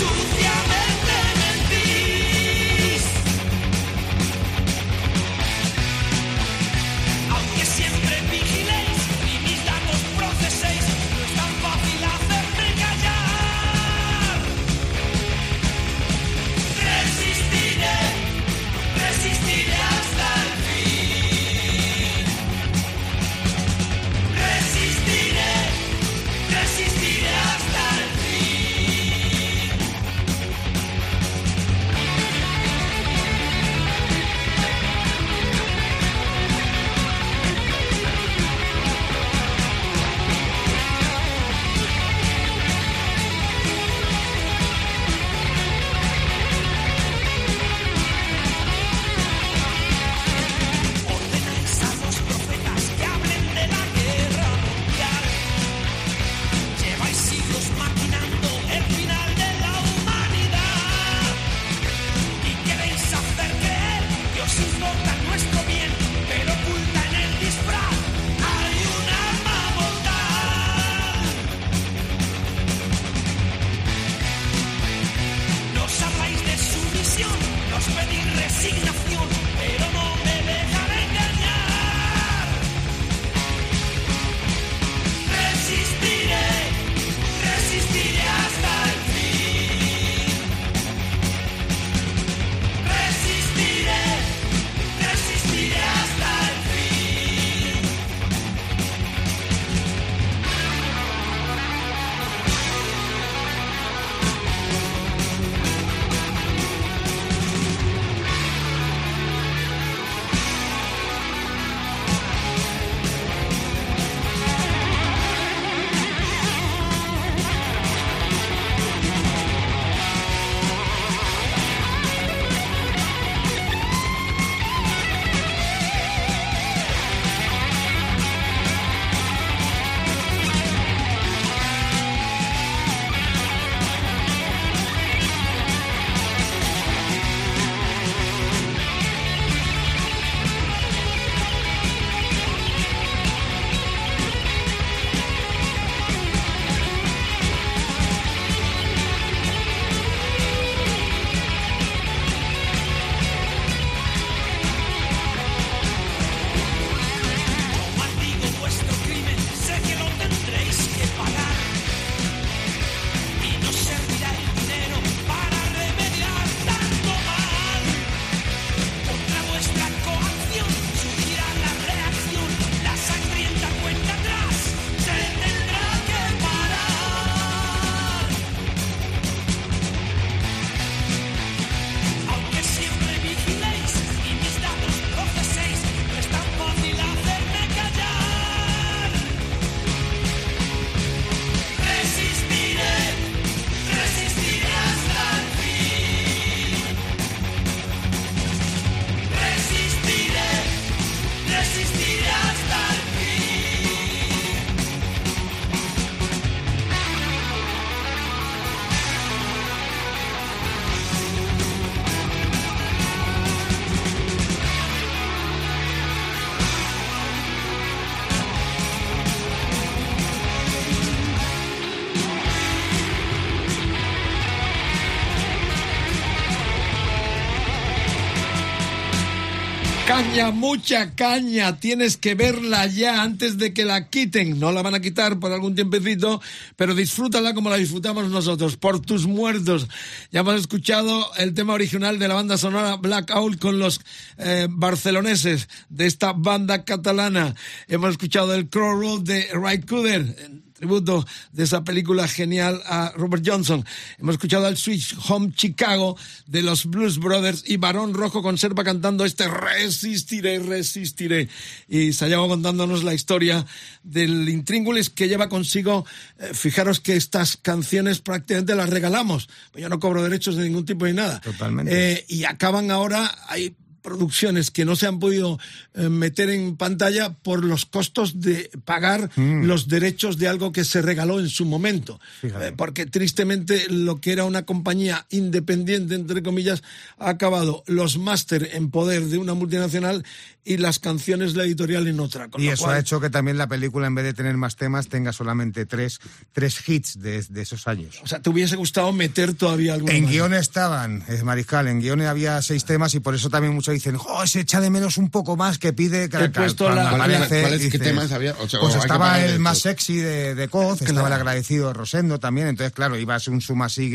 Mucha caña, tienes que verla ya antes de que la quiten. No la van a quitar por algún tiempecito, pero disfrútala como la disfrutamos nosotros, Por tus muertos. Ya hemos escuchado el tema original de la banda sonora Black Owl con los barceloneses de esta banda catalana. Hemos escuchado el Crow Road de Ray Cooder, tributo de esa película genial a Robert Johnson. Hemos escuchado al Sweet Home Chicago de los Blues Brothers y Barón Rojo Conserva cantando este Resistiré, resistiré. Y Sayago contándonos la historia del intríngulis que lleva consigo. Fijaros que estas canciones prácticamente las regalamos. Yo no cobro derechos de ningún tipo ni nada. Totalmente. Y acaban ahora... Hay producciones que no se han podido meter en pantalla por los costos de pagar los derechos de algo que se regaló en su momento. Porque tristemente lo que era una compañía independiente, entre comillas, ha acabado los máster en poder de una multinacional y las canciones la editorial en otra. Y eso ha hecho que también la película, en vez de tener más temas, tenga solamente tres hits de esos años. O sea, ¿te hubiese gustado meter todavía alguno En más? guión estaban, Mariscal, en guión había 6 temas y por eso también muchos dicen, se echa de menos un poco más, que pide... He puesto ¿Qué temas había? Pues estaba el más sexy de Coz, estaba el agradecido de Rosendo también, entonces claro, iba a ser un suma sigue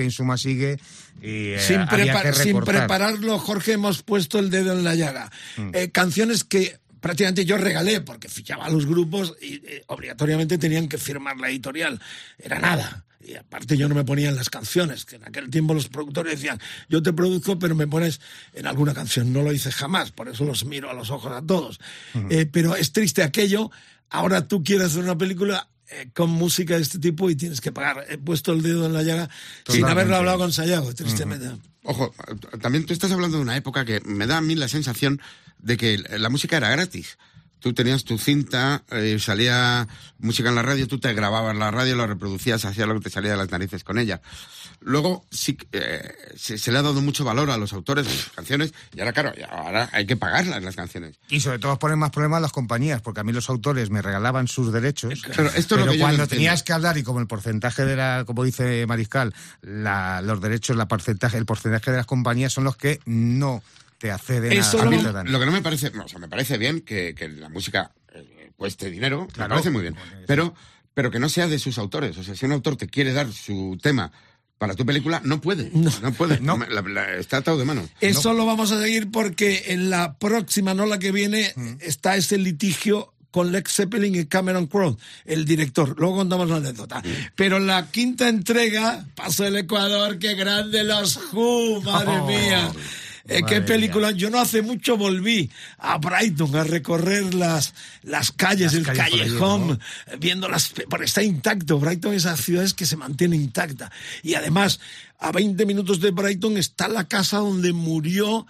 y había que recortar. Sin prepararlo, Jorge, hemos puesto el dedo en la llaga. Canciones que prácticamente yo regalé, porque fichaba a los grupos y obligatoriamente tenían que firmar la editorial. Era nada. Y aparte yo no me ponía en las canciones, que en aquel tiempo los productores decían, yo te produzco, pero me pones en alguna canción. No lo hice jamás, por eso los miro a los ojos a todos. Pero es triste aquello. Ahora tú quieres hacer una película con música de este tipo y tienes que pagar. He puesto el dedo en la llaga sin haberlo hablado con Sayago, tristemente. Ojo, también tú estás hablando de una época que me da a mí la sensación de que la música era gratis. Tú tenías tu cinta, salía música en la radio, tú te grababas la radio, lo reproducías, hacías lo que te salía de las narices con ella. Luego sí se le ha dado mucho valor a los autores de las canciones y ahora, claro, ahora hay que pagarlas las canciones. Y sobre todo ponen más problemas las compañías, porque a mí los autores me regalaban sus derechos, pero esto es lo que cuando tenías que hablar, y como el porcentaje de como dice Mariscal, los derechos, el porcentaje de las compañías son los que no te acceden a mí lo que no me parece, me parece bien que la música cueste dinero, claro, me parece muy bien, pero que no sea de sus autores. O sea, si un autor te quiere dar su tema para tu película, no puede. No. Está atado de mano. Eso lo vamos a seguir porque en la próxima, no la que viene, está ese litigio con Led Zeppelin y Cameron Crowe, el director. Luego contamos la anécdota. Pero la quinta entrega, Paso del Ecuador, qué grande los Who, madre mía. Qué película. Yo no hace mucho volví a Brighton a recorrer las calles, el callejón, viéndolas, porque está intacto. Brighton es esa ciudad que se mantiene intacta. Y además, a 20 minutos de Brighton está la casa donde murió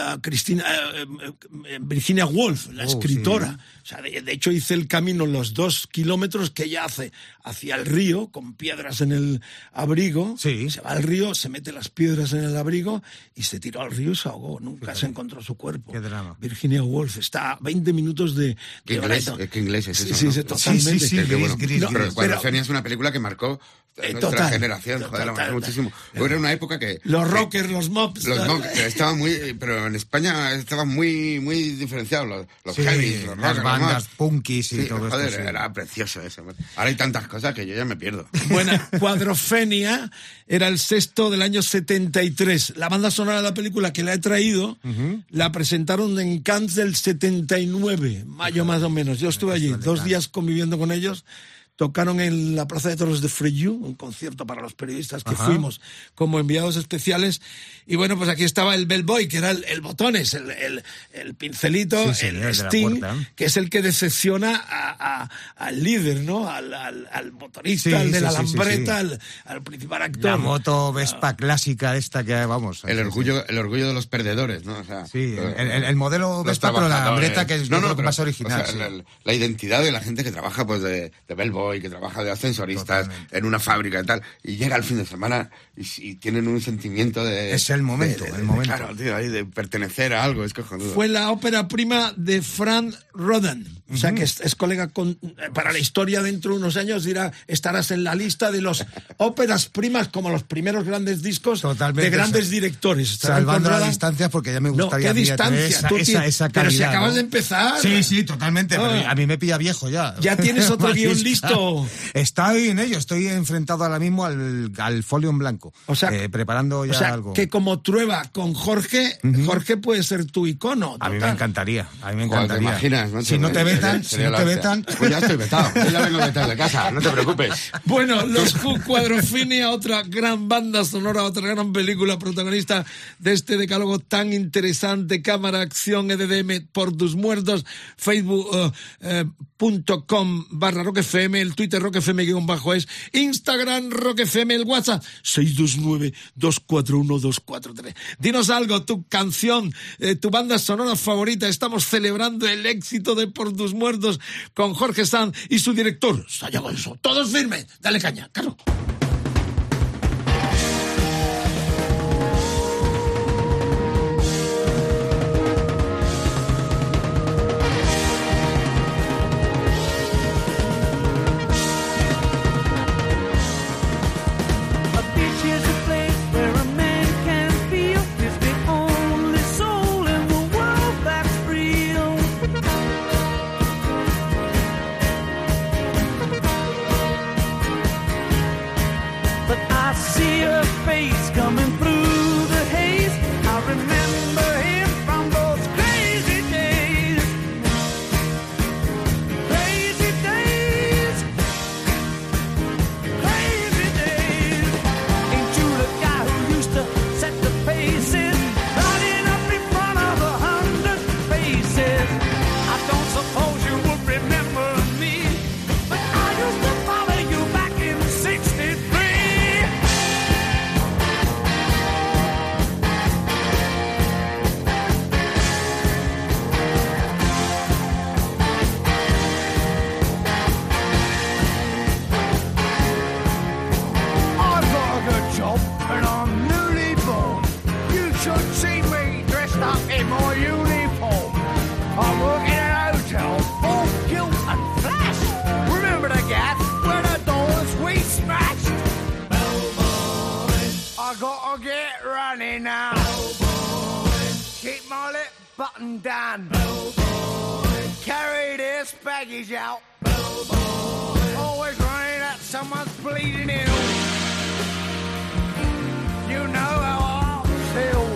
Virginia Woolf, la escritora. Sí. O sea, de hecho hice el camino, los 2 kilómetros que ella hace hacia el río, con piedras en el abrigo. Sí. Se va al río, se mete las piedras en el abrigo y se tiró al río y se ahogó. Nunca se encontró su cuerpo. Qué drama. Virginia Woolf está a 20 minutos de Brighton. ¿Qué inglés es eso? Sí, totalmente. Sí, bueno. Pero Cuadrofenia es una película que marcó nuestra generación. Joder, la marcó muchísimo. Era una época que... Los rockers, los mops. Los mops estaban muy... Pero en España estaban muy diferenciados. Los heavy, los rockers, las bandas punkis y todo joder, esto. Era precioso eso. Ahora hay tantas cosas que yo ya me pierdo. Bueno, Cuadrofenia era el 6º del año 73. La banda sonora de la película que la he traído, la presentaron en Cannes del 79, mayo más o menos. Yo estuve allí 2 días conviviendo con ellos. Tocaron en la Plaza de Toros de Frejus, un concierto para los periodistas que fuimos como enviados especiales. Y bueno, pues aquí estaba el bellboy, que era el botones, el pincelito, el Sting, que es el que decepciona al líder, ¿no? Al motorista, al de la lambreta, al principal actor. La moto Vespa clásica esta que, vamos... El orgullo de los perdedores, ¿no? O sea, el modelo Vespa, pero la lambreta que es lo más original. O sea, la identidad de la gente que trabaja, pues, de bellboy, tipo y que trabaja de ascensoristas Totalmente. en una fábrica y tal, y llega el fin de semana y tienen un sentimiento de... Es el momento, el momento. Claro, tío, ahí de pertenecer a algo, es cojonudo. Fue la ópera prima de Frank Rodan. O sea, que es colega para la historia dentro de unos años estarás en la lista de los óperas primas como los primeros grandes discos Totalmente, de grandes directores. Estarán Salvando con las Rodan. distancias, porque ya me No, gustaría ¿qué a mí tener distancia? Tú esa pero si calidad, acabas ¿no? de empezar. Sí, totalmente. Pero a mí me pilla viejo ya. Ya tienes otro Vale, guión ya. listo. Estoy en ello, estoy enfrentado ahora mismo al folio en blanco. O sea, preparando ya O sea, algo. que como Trueba con Jorge, Jorge puede ser tu icono. A mí me total. encantaría, a mí me Joder, encantaría. ¿te imaginas, macho? Si no te vetan, Sería la hostia. Pues ya estoy vetado, yo ya vengo vetado de casa, no te preocupes. Bueno, los Who, Quadrophenia, otra gran banda sonora, otra gran película, protagonista de este decálogo tan interesante, cámara, acción, EDM, por tus muertos, facebook.com/rockfm, el Twitter rockfm_es, Instagram rockfm, el WhatsApp 629-241-243. Dinos algo, tu canción, tu banda sonora favorita. Estamos celebrando el éxito de Por tus muertos con Jorge Sanz y su director, Saya Gonzo. Todos firmes. Dale caña, Carlos. A beach is a place where a man can feel he's the only soul in the world that's real. But I see her face coming through the haze. I remember him from those crazy days. Crazy days. Crazy days. Ain't you the guy who used to set the paces, running up in front of 100 faces? I don't suppose you would remember me, but I used to follow you back in '63. I've got a good job and I'm newly born. You should see me dressed up in my uniform. I work in a hotel, all guilt and flash. Remember the gap when the doors we smashed? I gotta get running now. Keep my lip buttoned down. Carry this baggage out. Always running at someone's bleeding ill. You know how I feel.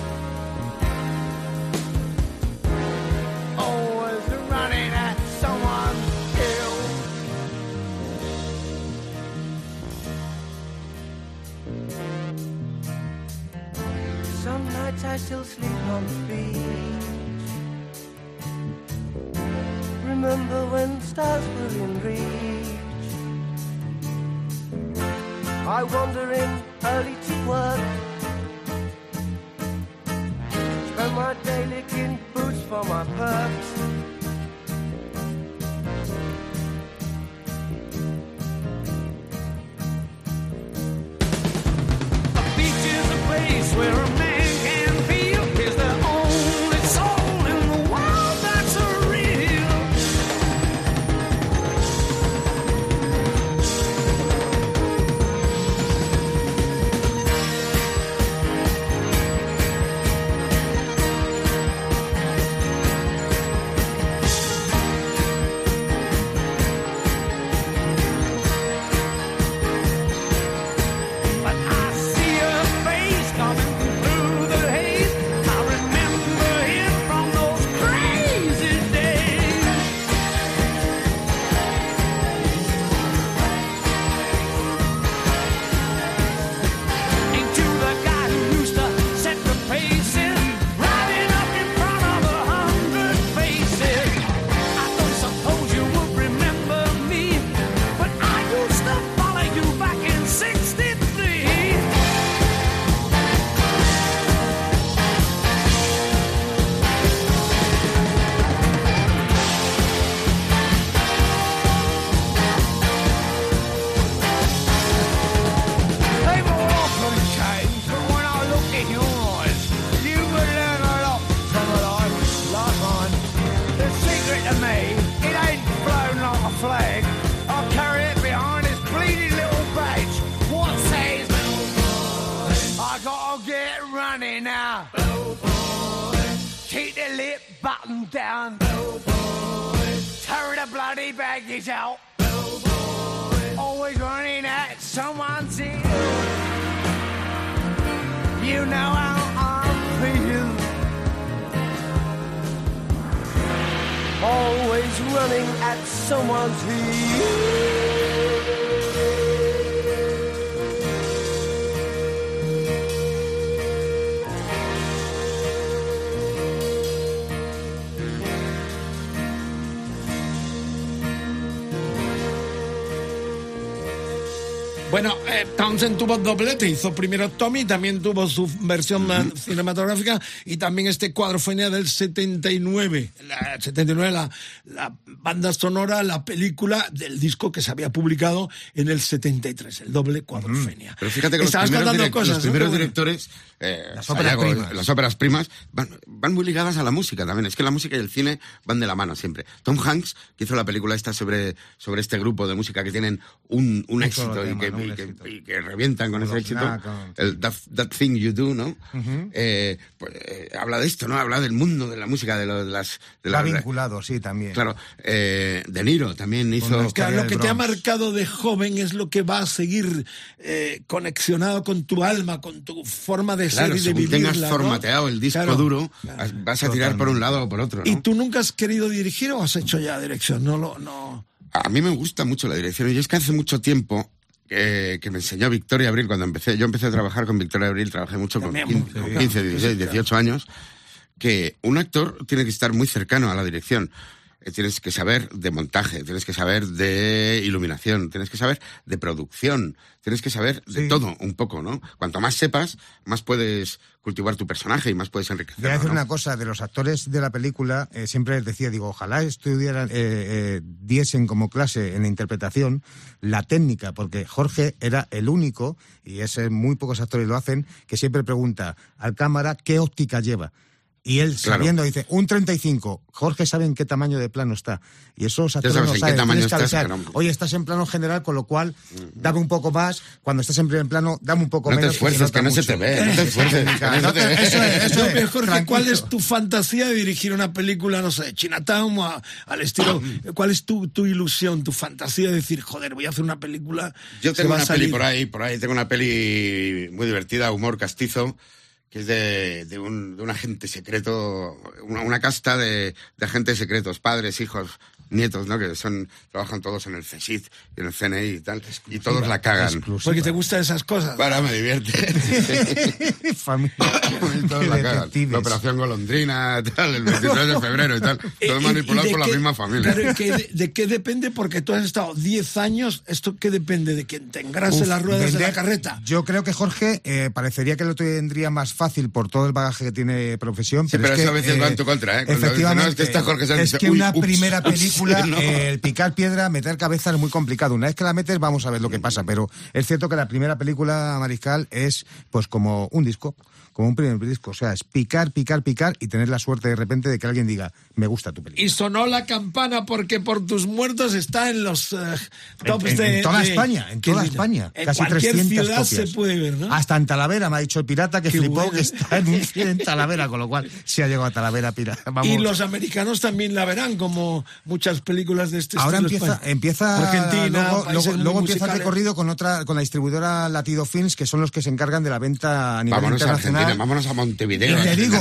Always running at someone's ill. Some nights I still sleep on the beach. Remember when stars were in reach. I wander in early to work. Spend my day licking boots for my perks. A beach is a place where a man can feel he's the only soul in the world that's real. flag. I'll carry it behind this bleeding little badge. What says, I gotta get running now. Keep the lip button down. Tear the bloody baggage out. Always running at someone's ear. You know how I'm feeling. Always running at someone's ear. Bueno, Townsend tuvo doblete, hizo primero Tommy, también tuvo su versión cinematográfica y también este Cuadrofenia del 79. La banda sonora, la película del disco que se había publicado en el 73, el doble Cuadrofenia. Pero fíjate que los primeros directores, las óperas primas, van muy ligadas a la música también. Es que la música y el cine van de la mano siempre. Tom Hanks, que hizo la película esta sobre este grupo de música que tienen un éxito y que revientan con ese éxito, el That Thing You Do, ¿no? Habla de esto, ¿no? Habla del mundo de la música, de las... Está vinculado, sí, también. Claro. De Niro también hizo... Claro, lo que te ha marcado de joven es lo que va a seguir conexionado con tu alma, con tu forma de ser y de vivir. Tengas formateado el disco duro, vas a tirar por un lado o por otro, ¿no? ¿Y tú nunca has querido dirigir o has hecho ya dirección? No. A mí me gusta mucho la dirección. Y es que hace mucho tiempo que me enseñó Victoria Abril cuando empecé. Yo empecé a trabajar con Victoria Abril, trabajé mucho con 15, 16, 18 años, que un actor tiene que estar muy cercano a la dirección. Tienes que saber de montaje, tienes que saber de iluminación, tienes que saber de producción, tienes que saber de todo un poco, ¿no? Cuanto más sepas, más puedes cultivar tu personaje y más puedes enriquecerlo. Voy a decir una cosa, de los actores de la película, siempre les decía, ojalá estudiaran, diesen como clase en la interpretación la técnica, porque Jorge era el único, y muy pocos actores lo hacen, que siempre pregunta al cámara qué óptica lleva. Y él, sabiendo, dice, un 35. Jorge sabe en qué tamaño de plano está. Y eso los actores no saben. Tienes que avisar. Oye, estás en plano general, con lo cual, dame un poco más. Cuando estés en primer plano, dame un poco menos. No te esfuerces, que no se te ve. No te esfuerces. Eso, Jorge, ¿cuál es tu fantasía de dirigir una película, no sé, Chinatown al estilo? ¿Cuál es tu ilusión, tu fantasía de decir, joder, voy a hacer una película? Yo tengo una peli por ahí. Tengo una peli muy divertida, humor castizo, que es de un agente secreto, una casta de agentes secretos, padres, hijos, nietos, ¿no? Que trabajan todos en el CSIC y en el CNI y tal, y todos la cagan. Porque te gustan esas cosas. Para, me divierte. Familia. Y todos la cagan. La Operación Golondrina, tal, el 23 de febrero y tal. Todo manipulado por la misma familia. Claro, ¿de qué depende? Porque tú has estado 10 años, ¿esto qué depende? ¿De que te engrase las ruedas de la carreta? Yo creo que Jorge parecería que lo tendría más fácil por todo el bagaje que tiene profesión. Sí, pero eso a veces va en tu contra, ¿eh? Efectivamente. No, es que está Jorge Sánchez, es que una primera película, no. El picar piedra, meter cabeza es muy complicado. Una vez que la metes, vamos a ver lo que pasa. Pero es cierto que la primera película, Mariscal, es pues como un disco. Como un primer disco, o sea, es picar y tener la suerte de repente de que alguien diga, me gusta tu película. Y sonó la campana porque Por tus muertos está en los tops en toda España, en toda España. En casi cualquier 300 ciudad copias. se puede ver, ¿no? Hasta en Talavera, me ha dicho el pirata que flipó bueno. que está en un cine en Talavera, con lo cual sí ha llegado a Talavera, pirata. Vamos. Y los americanos también la verán, como muchas películas de este Ahora estilo. empieza Argentina, luego empieza el recorrido con la distribuidora Latido Films, que son los que se encargan de la venta a nivel internacional. Vámonos a Montevideo. Y te digo,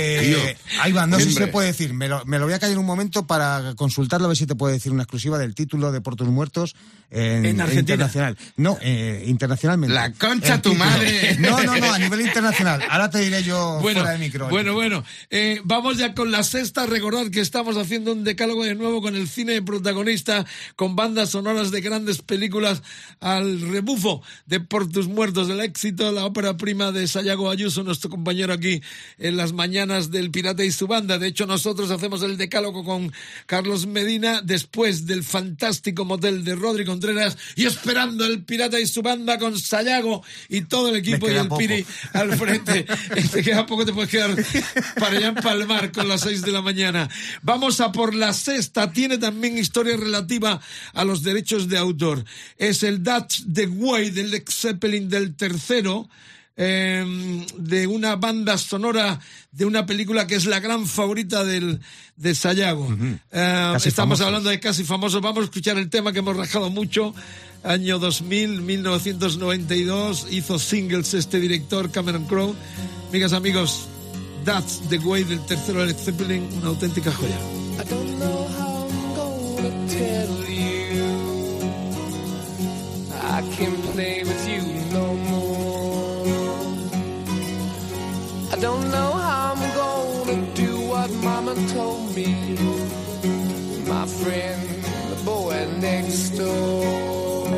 ahí va, no sé si se puede decir, me lo voy a callar un momento para consultarlo, a ver si te puedo decir una exclusiva del título de Por tus muertos en Argentina. Internacional. No, internacionalmente. La concha tu madre. No, a nivel internacional. Ahora te diré yo fuera de micro. Bueno. Vamos ya con la sexta. Recordad que estamos haciendo un decálogo de nuevo con el cine protagonista, con bandas sonoras de grandes películas al rebufo de Por tus muertos, el éxito, la ópera prima de Sayago Ayuso, nuestro compañero aquí en las mañanas del Pirata y su banda. De hecho, nosotros hacemos el decálogo con Carlos Medina después del fantástico motel de Rodri Contreras y esperando el Pirata y su banda con Sayago y todo el equipo y el poco. Piri al frente. Te queda poco, te puedes quedar para allá empalmar con las 6 de la mañana. Vamos a por la sexta. Tiene también historia relativa a los derechos de autor. Es el That's the Way del Led Zeppelin del tercero, de una banda sonora de una película que es la gran favorita de Sayago. Estamos Famosos. hablando de Casi Famosos. Vamos a escuchar el tema que hemos rajado mucho. Año 2000, 1992, hizo singles este director Cameron Crowe. Amigas, amigos, That's the Way del tercero Led Zeppelin, una auténtica joya. I don't know how I'm gonna tell you. I can't play with you no more. I don't know how I'm gonna do what Mama told me. My friend, the boy next door.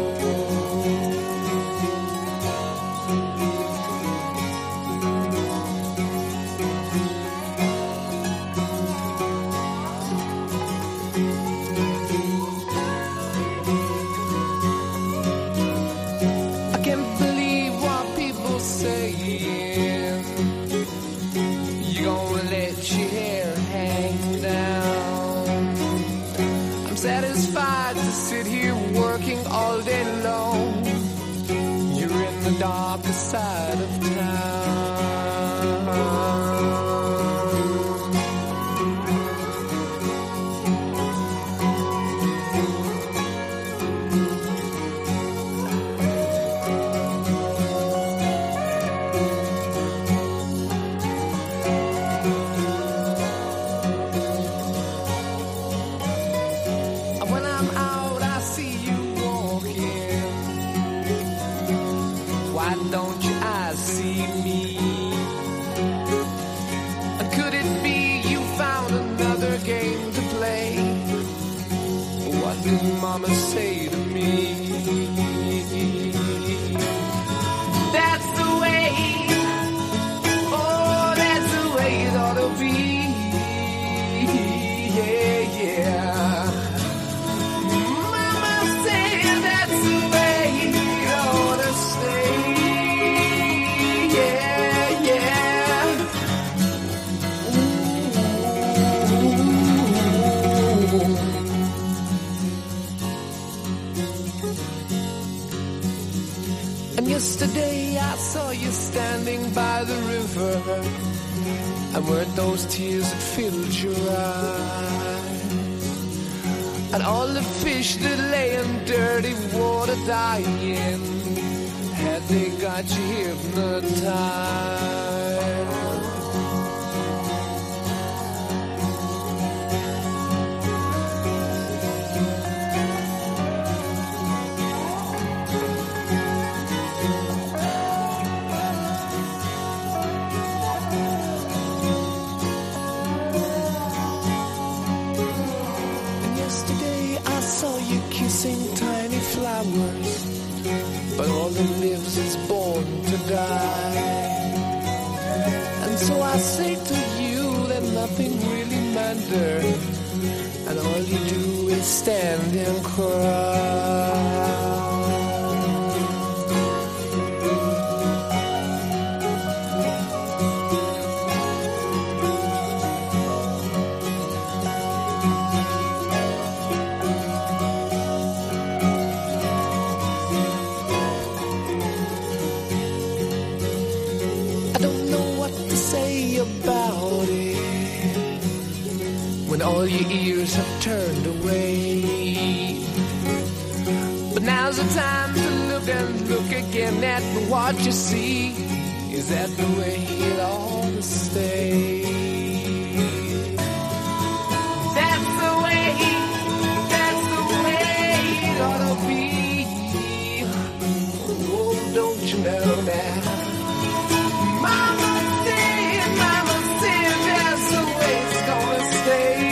All day long, you're in the darker side of Mama say to me, that's the way, oh, that's the way it ought to be, yeah, yeah. Mama say that's the way it ought to stay, yeah, yeah. Ooh. Yesterday I saw you standing by the river, and weren't those tears that filled your eyes? And all the fish that lay in dirty water dying, had they got you hypnotized? Kissing tiny flowers, but all that lives is born to die. And so I say to you that nothing really matters, and all you do is stand and cry. All your ears have turned away, but now's the time to look and look again at what you see. Is that the way it ought to stay? That's the way it ought to be. Oh, don't you know that? Mama said that's the way it's gonna stay.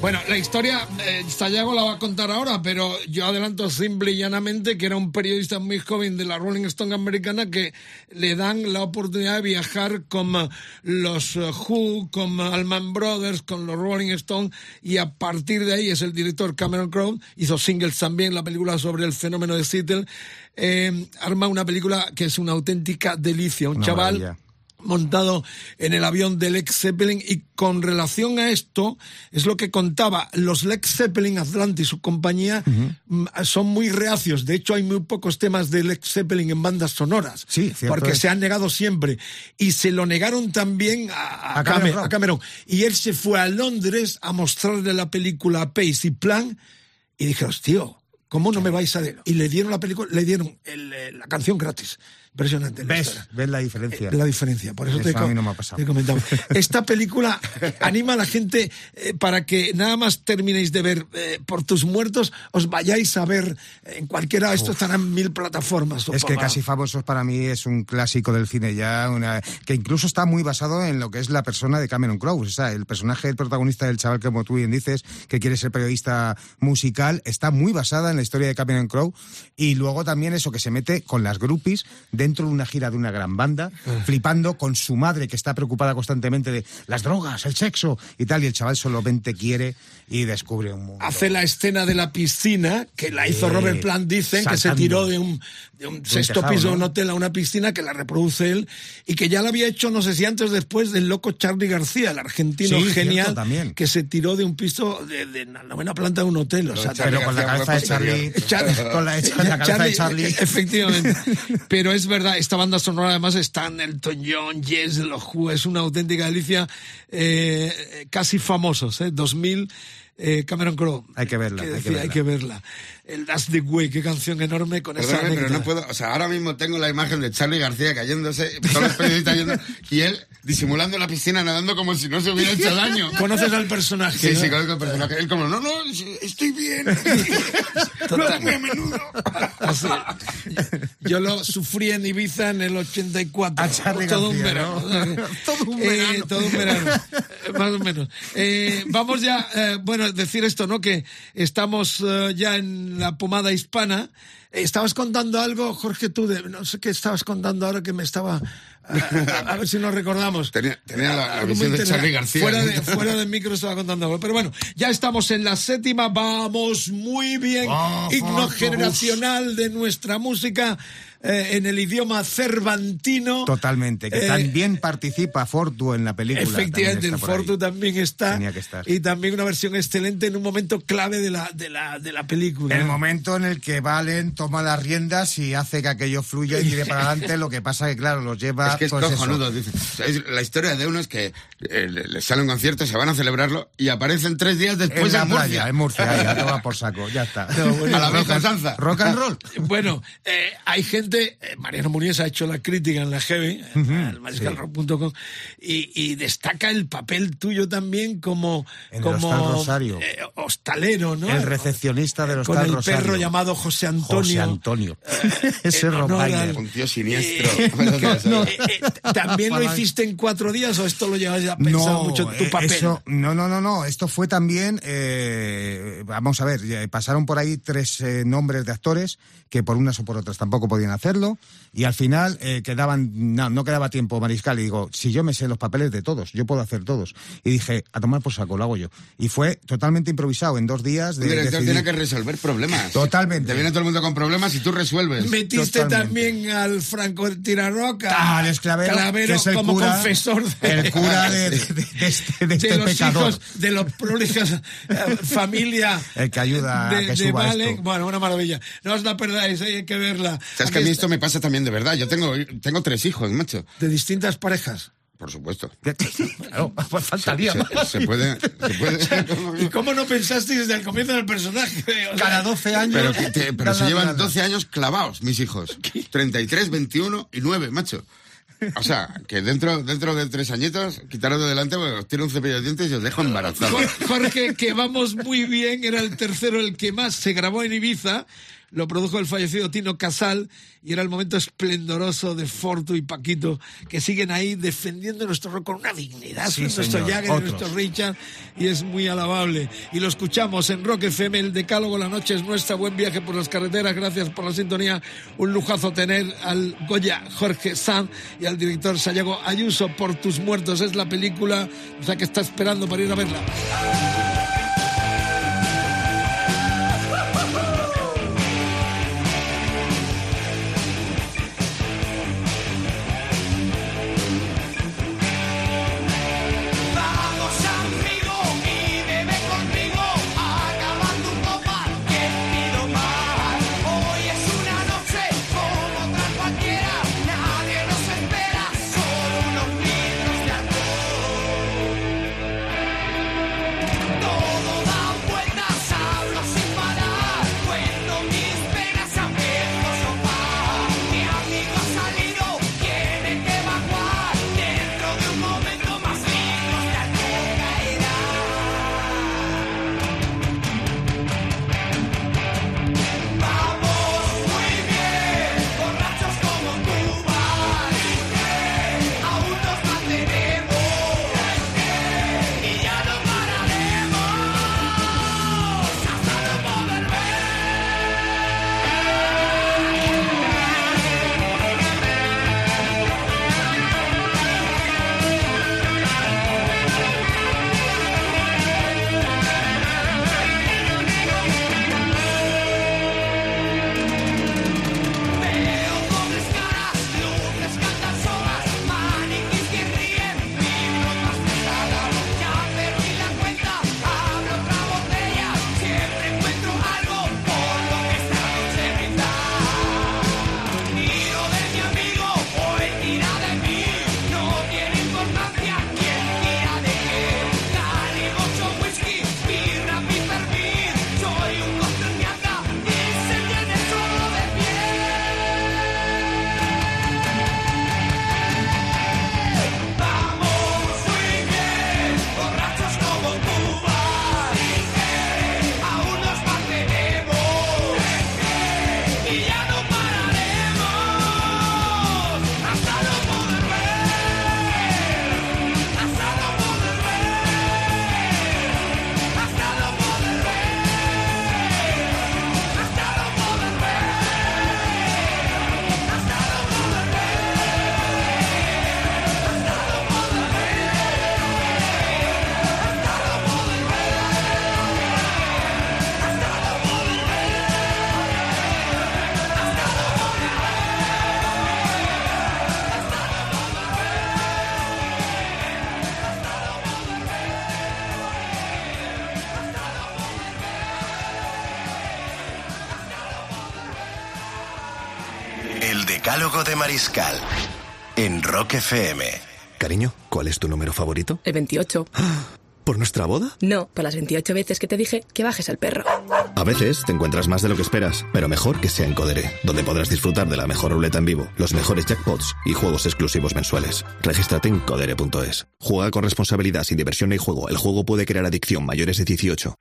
Bueno, la historia, Sayago la va a contar ahora, pero yo adelanto simple y llanamente que era un periodista muy joven de la Rolling Stone americana que le dan la oportunidad de viajar con los Who, con Allman Brothers, con los Rolling Stone, y a partir de ahí es el director Cameron Crowe, hizo Singles también, la película sobre el fenómeno de Seattle, arma una película que es una auténtica delicia, un chaval... Maravilla. Montado en el avión de Led Zeppelin, y con relación a esto es lo que contaba, los Led Zeppelin, Atlantis, su compañía, son muy reacios. De hecho hay muy pocos temas de Led Zeppelin en bandas sonoras, sí, porque es. se han negado siempre, y se lo negaron también a Cameron, y él se fue a Londres a mostrarle la película a Pace y Plan, y dije, hostia, ¿cómo no me vais a...? Y le dieron la película, le dieron la canción gratis. Impresionante. ¿Ves la diferencia? La diferencia, por eso a mí no me ha pasado. te he comentado. Esta película anima a la gente para que nada más terminéis de ver Por tus muertos, os vayáis a ver en cualquiera, esto estará en 1000 plataformas. Es que Casi Famosos para mí es un clásico del cine ya, que incluso está muy basado en lo que es la persona de Cameron Crowe. O sea, el personaje, el protagonista del chaval, como tú bien dices, que quiere ser periodista musical, está muy basada en la historia de Cameron Crowe, y luego también eso que se mete con las groupies dentro de una gira de una gran banda, flipando con su madre, que está preocupada constantemente de las drogas, el sexo y tal, y el chaval solamente quiere y descubre un mundo. Hace la escena de la piscina, que la hizo Robert Plant, dicen, saltando, que se tiró de un sexto tejado, piso de un hotel a una piscina, que la reproduce él, y que ya la había hecho, no sé si antes o después, del loco Charly García, el argentino genial, que se tiró de un piso de la 9ª planta de un hotel. O sea, pero con la cabeza de Charly. Con la cabeza de Charly. Efectivamente. Pero es verdad, esta banda sonora además está en Elton John, Yes, los Who, es una auténtica delicia. Casi Famosos, 2000, Cameron Crowe. Hay que verla. Hay que verla. El That's the Way, qué canción enorme con esa anécdota. Pero no puedo, o sea, ahora mismo tengo la imagen de Charly García cayéndose, todos los periodistas yendo, y él disimulando en la piscina, nadando como si no se hubiera hecho daño. ¿Conoces al personaje? Sí, ¿no? sí, conozco al personaje. Él como, no, estoy bien. Total. Muy a menudo. Así. Yo lo sufrí en Ibiza en el 84. A Charly todo García, un verano. ¿no? Todo un verano. Más o menos. Vamos ya, bueno, decir esto, ¿no? Que estamos ya en la pomada hispana. Estabas contando algo, Jorge, tú, no sé qué estabas contando ahora que me estaba... A ver si nos recordamos. Tenía la visión de Charly García. Fuera del micro estaba contando algo. Pero bueno, ya estamos en la 7ª. Vamos muy bien. Himno generacional de nuestra música en el idioma cervantino. Totalmente. Que también participa Fortu en la película. Efectivamente, el Fortu también está. Tenía que estar. Y también una versión excelente en un momento clave de la película. El momento en el que Valen toma las riendas y hace que aquello fluya y tire para adelante. Lo que pasa que, claro, los lleva... Es que es pues cojonudo, dice. La historia de uno es que les sale un concierto, se van a celebrarlo y aparecen 3 días después en Murcia. Playa, en Murcia, ya toma por saco, ya está. No, bueno, a la vieja salsa. Rock and roll. Bueno, hay gente, Mariano Munies ha hecho la crítica en la Heavy, el mariscalrock.com, y destaca el papel tuyo también como Rosario. Hostalero, ¿no? El recepcionista del Hostal Con el Rosario. perro llamado José Antonio. José Antonio. Ese rockbainer. Un tío siniestro. ¿También lo hiciste en 4 días o esto lo llevas ya pensado mucho en tu papel? No. Esto fue también, vamos a ver, pasaron por ahí 3 nombres de actores que por unas o por otras tampoco podían hacerlo, y al final no quedaba tiempo, Mariscal, y digo, si yo me sé los papeles de todos, yo puedo hacer todos. Y dije, a tomar por saco, lo hago yo. Y fue totalmente improvisado, en 2 días. Un director tiene que resolver problemas. Totalmente. Te viene todo el mundo con problemas y tú resuelves. Metiste también al Franco Tirarroca, al Esclavero, que es el como cura, confesor el cura de este los pecador. Hijos de los prolijas familia el que ayuda a que suba Valen. esto. Bueno, una maravilla. No os la perdáis, hay que verla. Sabes que a mí esto me pasa también de verdad. Yo tengo 3 hijos, macho. ¿De distintas parejas? Por supuesto. Claro, pues faltaría más. Se puede. ¿Y cómo no pensaste desde el comienzo del personaje? Cada 12 años. Pero se llevan 12 años clavados, mis hijos. 33, 21 y 9, macho. O sea, que dentro de 3 añitos, quitaros de delante, porque os tiro un cepillo de dientes y os dejo embarazados. Jorge, que vamos muy bien, era el tercero, el que más se grabó en Ibiza. lo produjo el fallecido Tino Casal y era el momento esplendoroso de Fortu y Paquito, que siguen ahí defendiendo nuestro rock con una dignidad. Sí, nuestro señor. Jagger y nuestro Richard, y es muy alabable. Y lo escuchamos en Rock FM, el Decálogo, la noche es nuestra, buen viaje por las carreteras, gracias por la sintonía, un lujazo tener al Goya Jorge Sanz y al director Sayago Ayuso. Por tus muertos es la película, o sea que está esperando para ir a verla. Decálogo de Mariscal en Rock FM. Cariño, ¿cuál es tu número favorito? El 28. ¿Por nuestra boda? No, por las 28 veces que te dije que bajes al perro. A veces te encuentras más de lo que esperas, pero mejor que sea en Codere, donde podrás disfrutar de la mejor ruleta en vivo, los mejores jackpots y juegos exclusivos mensuales. Regístrate en codere.es. Juega con responsabilidad, sin diversión ni juego. El juego puede crear adicción. Mayores de 18.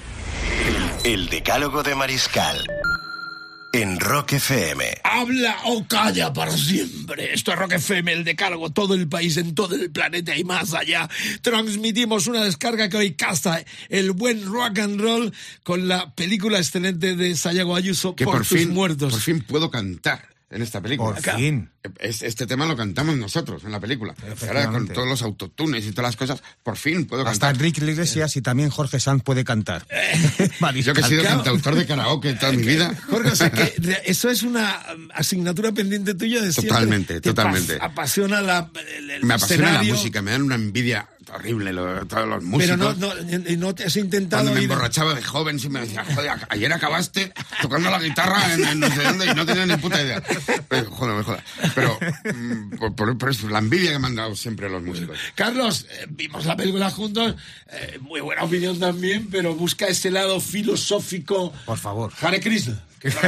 El Decálogo de Mariscal en Rock FM. Habla o calla para siempre. Esto es Rock FM, el Decálogo, todo el país, en todo el planeta y más allá. Transmitimos una descarga que hoy caza el buen rock and roll con la película excelente de Sayago Ayuso, que por tus muertos. Por fin puedo cantar en esta película. Por fin. Este tema lo cantamos nosotros en la película. Ahora con todos los autotunes y todas las cosas, por fin puedo cantar. Hasta Enrique Iglesias y también Jorge Sanz puede cantar. Yo que he sido cantautor de karaoke toda mi vida. Jorge, o sea que eso es una asignatura pendiente tuya de siempre. Totalmente. Apasiona me apasiona escenario. la música, me dan una envidia horrible todos los músicos. Pero no te has intentado cuando me ir... emborrachaba de joven, sí me decía, joder, ayer acabaste tocando la guitarra en no sé dónde y no tenía ni puta idea. Pero, joder. Pero por eso, la envidia que me han dado siempre los músicos. Carlos, vimos la película juntos, muy buena opinión también, pero busca ese lado filosófico. Por favor. Hare Krishna.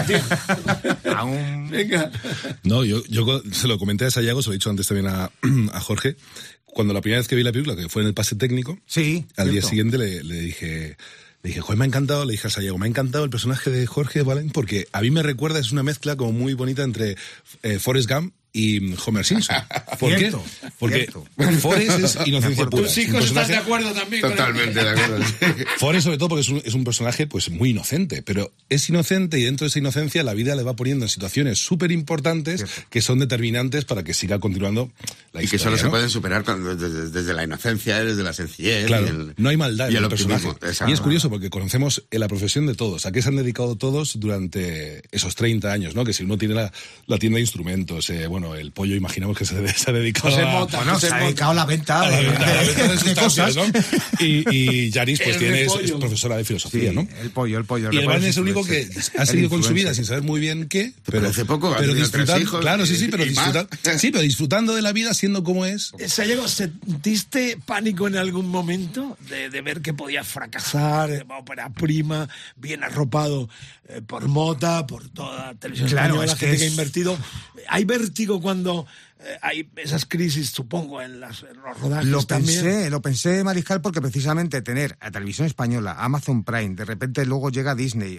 Venga. No, yo se lo comenté a Sayago, se lo he dicho antes también a Jorge. Cuando la primera vez que vi la película, que fue en el pase técnico, sí, al día siguiente le dije, le dije, joder, me ha encantado, le dije a Sayago, me ha encantado el personaje de Jorge Valent porque a mí me recuerda, es una mezcla como muy bonita entre Forrest Gump y Homer Simpson. ¿Por qué? Porque Forrest es inocencia pura. Tus hijos están de acuerdo también. Totalmente de acuerdo. Forrest sobre todo porque es un personaje pues muy inocente, pero es inocente y dentro de esa inocencia la vida le va poniendo en situaciones súper importantes que son determinantes para que siga continuando la historia. Y que solo se pueden superar desde la inocencia, desde la sencillez. Claro, no hay maldad en el personaje. Y es curioso porque conocemos la profesión de todos. ¿A qué se han dedicado todos durante esos 30 años? ¿No? Que si uno tiene la tienda de instrumentos, el pollo, imaginamos que se ha dedicado se ha dedicado a la venta de cosas, ¿no? Y Yaris pues es profesora de filosofía, ¿no? El pollo. Y el Valent es el único que ha seguido con su vida sin saber muy bien qué, pero hace poco pero disfrutando, hijos, claro, pero disfrutando de la vida siendo como es. Sayago, ¿sentiste pánico en algún momento de ver que podía fracasar, ópera prima, bien arropado por Mota, por toda la televisión española, la gente que ha invertido? ¿Hay vértigo cuando hay esas crisis, supongo, en los rodajes también? Lo pensé, Mariscal, porque precisamente tener a Televisión Española, Amazon Prime, de repente luego llega Disney,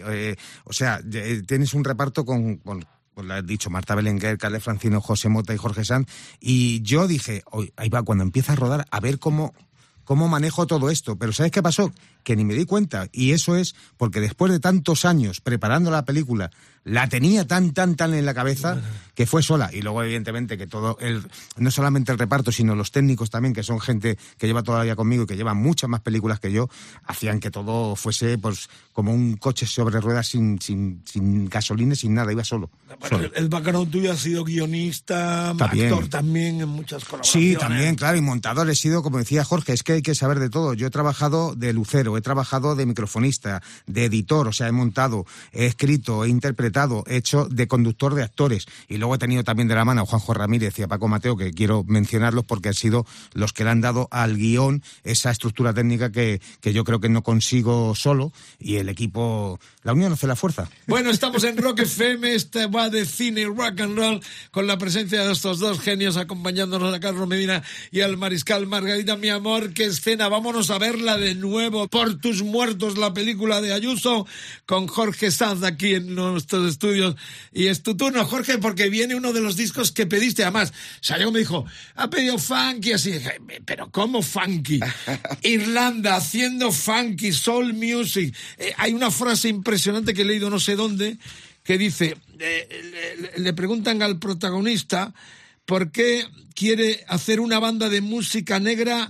tienes un reparto con lo has dicho, Marta Belenguer, Carles Francino, José Mota y Jorge Sanz, y yo dije, ahí va, cuando empieza a rodar, a ver cómo manejo todo esto. Pero ¿sabes qué pasó? Que ni me di cuenta, y eso es porque después de tantos años preparando la película, la tenía tan en la cabeza que fue sola. Y luego, evidentemente, que no solamente el reparto, sino los técnicos también, que son gente que lleva toda la vida conmigo y que lleva muchas más películas que yo, hacían que todo fuese pues como un coche sobre ruedas sin gasolina, sin nada, iba solo. Bueno, el background tuyo ha sido guionista, actor también en muchas colaboraciones. Sí, también, claro, y montador he sido, como decía Jorge, es que hay que saber de todo. Yo he trabajado de lucero, he trabajado de microfonista, de editor, o sea, he montado, he escrito, he interpretado, he hecho de conductor de actores, y luego he tenido también de la mano a Juanjo Ramírez y a Paco Mateo, que quiero mencionarlos porque han sido los que le han dado al guión esa estructura técnica que yo creo que no consigo solo, y el equipo, la unión hace la fuerza. Bueno, estamos en Rock FM, este va de cine rock and roll, con la presencia de estos dos genios acompañándonos, a Carlos Medina y al Mariscal. Margarita, mi amor, qué escena, vámonos a verla de nuevo. Por tus muertos, la película de Ayuso, con Jorge Sanz aquí en nuestros estudios. Y es tu turno, Jorge, porque viene uno de los discos que pediste. Además, Sayago me dijo, ha pedido funky, así, pero ¿cómo funky? Irlanda, haciendo funky, soul music. Hay una frase impresionante que he leído no sé dónde, que dice, le preguntan al protagonista por qué quiere hacer una banda de música negra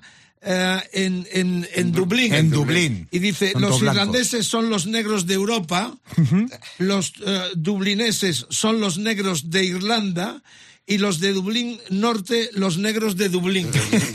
en Dublín. En Dublín. Y dice, los irlandeses son los negros de Europa, los dublineses son los negros de Irlanda, y los de Dublín Norte, los negros de Dublín.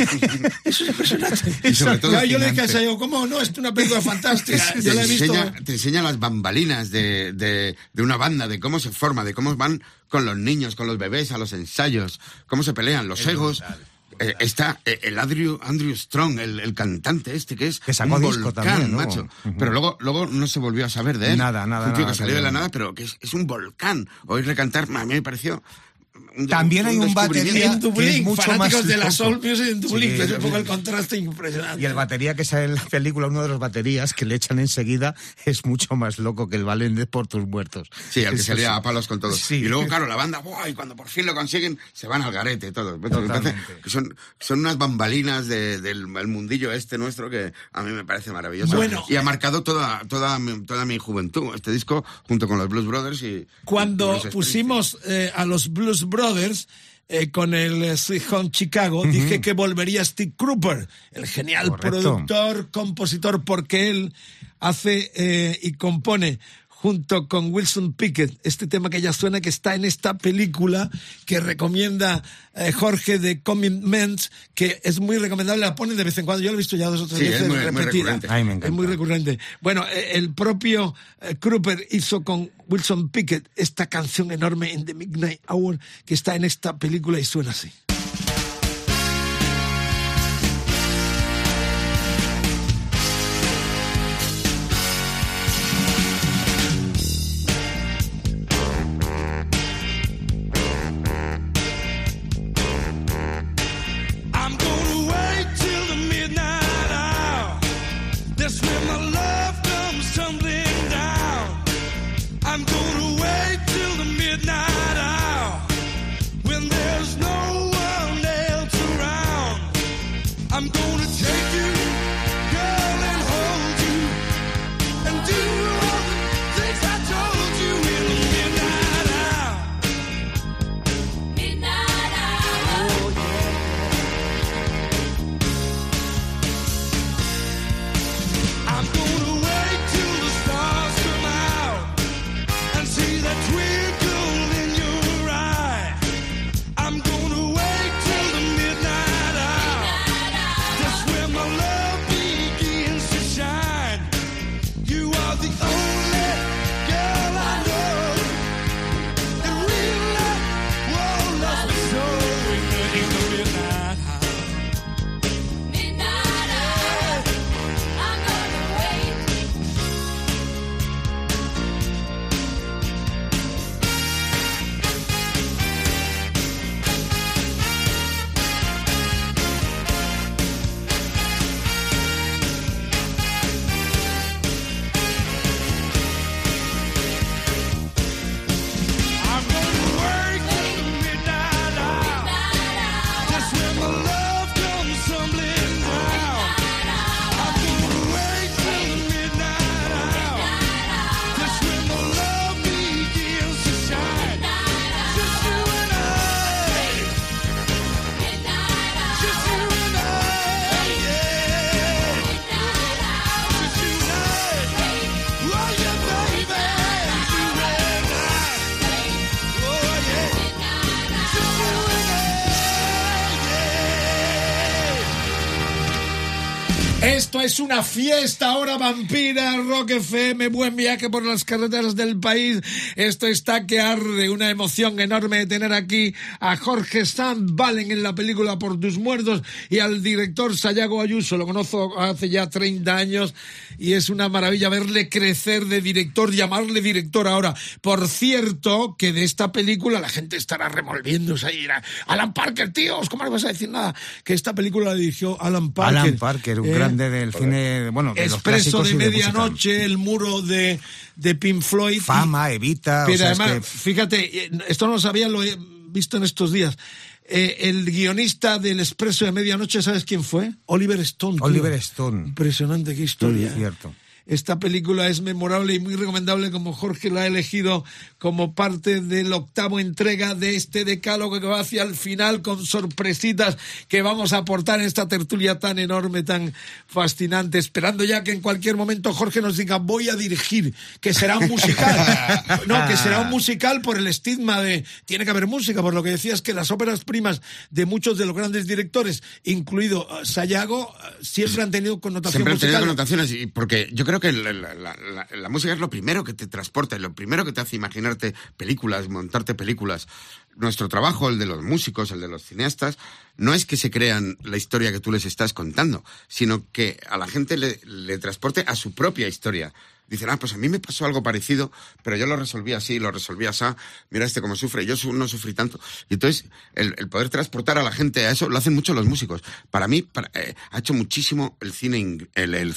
Eso es impresionante. Y sobre todo yo le dije a Sayago, ¿cómo no? Es una película fantástica. Yo la he visto. Te enseña las bambalinas de una banda, de cómo se forma, de cómo van con los niños, con los bebés a los ensayos, cómo se pelean, los egos. Está el Andrew Strong, el cantante que es sacó un disco volcán, también, ¿no? macho. Pero luego no se volvió a saber de él. Nada. Un tío que salió de la nada, pero que es un volcán. Oírle cantar, a mí me pareció... También hay un batería en Dublín, que es mucho fanáticos más de la loco. soul music en Dublín, Sí, que es un poco el contraste impresionante. Y el batería que sale en la película, uno de los baterías que le echan enseguida, es mucho más loco que el Valent de Por tus muertos. Sí, el que salía a palos con todos. Sí. Y luego, claro, la banda, ¡buah! Y cuando por fin lo consiguen, se van al garete todos. Que son unas bambalinas del mundillo nuestro que a mí me parece maravilloso. Bueno, y ha marcado toda mi juventud, este disco, junto con los Blues Brothers. Cuando pusimos a los Blues Brothers... con el Sweet Home Chicago, dije que volvería Steve Cropper, el genial productor, compositor, porque él hace y compone junto con Wilson Pickett este tema que ya suena, que está en esta película que recomienda Jorge, de Commitments, que es muy recomendable, la ponen de vez en cuando, yo lo he visto ya 2 o 3 veces es muy repetida. recurrente. Ay, me encanta. Es muy recurrente. Bueno, el propio Cropper hizo con Wilson Pickett esta canción enorme, In the Midnight Hour, que está en esta película y suena así. That's when my love comes Esto es una fiesta, hora vampira, Rock FM, buen viaje por las carreteras del país. Esto está que arde, una emoción enorme de tener aquí a Jorge Sanz Valen en la película Por tus muertos y al director Sayago Ayuso. Lo conozco hace ya 30 años y es una maravilla verle crecer de director, llamarle director ahora. Por cierto, que de esta película la gente estará revolviéndose ahí. Alan Parker, tíos, ¿cómo no vas a decir nada? Que esta película la dirigió Alan Parker. Alan Parker, un grande del cine, bueno, de los Expreso clásicos de y de Medianoche, música. El muro de Pink Floyd. Fama, Evita. Pero o sea, además, es que... fíjate, esto no lo sabía, lo he visto en estos días. El guionista del Expreso de Medianoche, ¿sabes quién fue? Oliver Stone. Tío. Oliver Stone. Impresionante, qué historia. Sí, cierto. Esta película es memorable y muy recomendable, como Jorge la ha elegido como parte de la 8ª entrega de este decálogo que va hacia el final con sorpresitas que vamos a aportar en esta tertulia tan enorme, tan fascinante, esperando ya que en cualquier momento Jorge nos diga voy a dirigir, que será un musical. No, que será un musical por el estigma de tiene que haber música, por lo que decías que las óperas primas de muchos de los grandes directores, incluido Sayago, siempre han tenido connotación musical. Siempre han tenido connotaciones, y porque yo creo que la música es lo primero que te transporta, lo primero que te hace imaginarte películas, montarte películas. Nuestro trabajo, el de los músicos, el de los cineastas, no es que se crean la historia que tú les estás contando, sino que a la gente le transporte a su propia historia. Dicen, pues a mí me pasó algo parecido, pero yo lo resolví así, lo resolví así, mira cómo sufre, yo no sufrí tanto. Y entonces, el poder transportar a la gente a eso, lo hacen mucho los músicos. Para mí, ha hecho muchísimo el cine,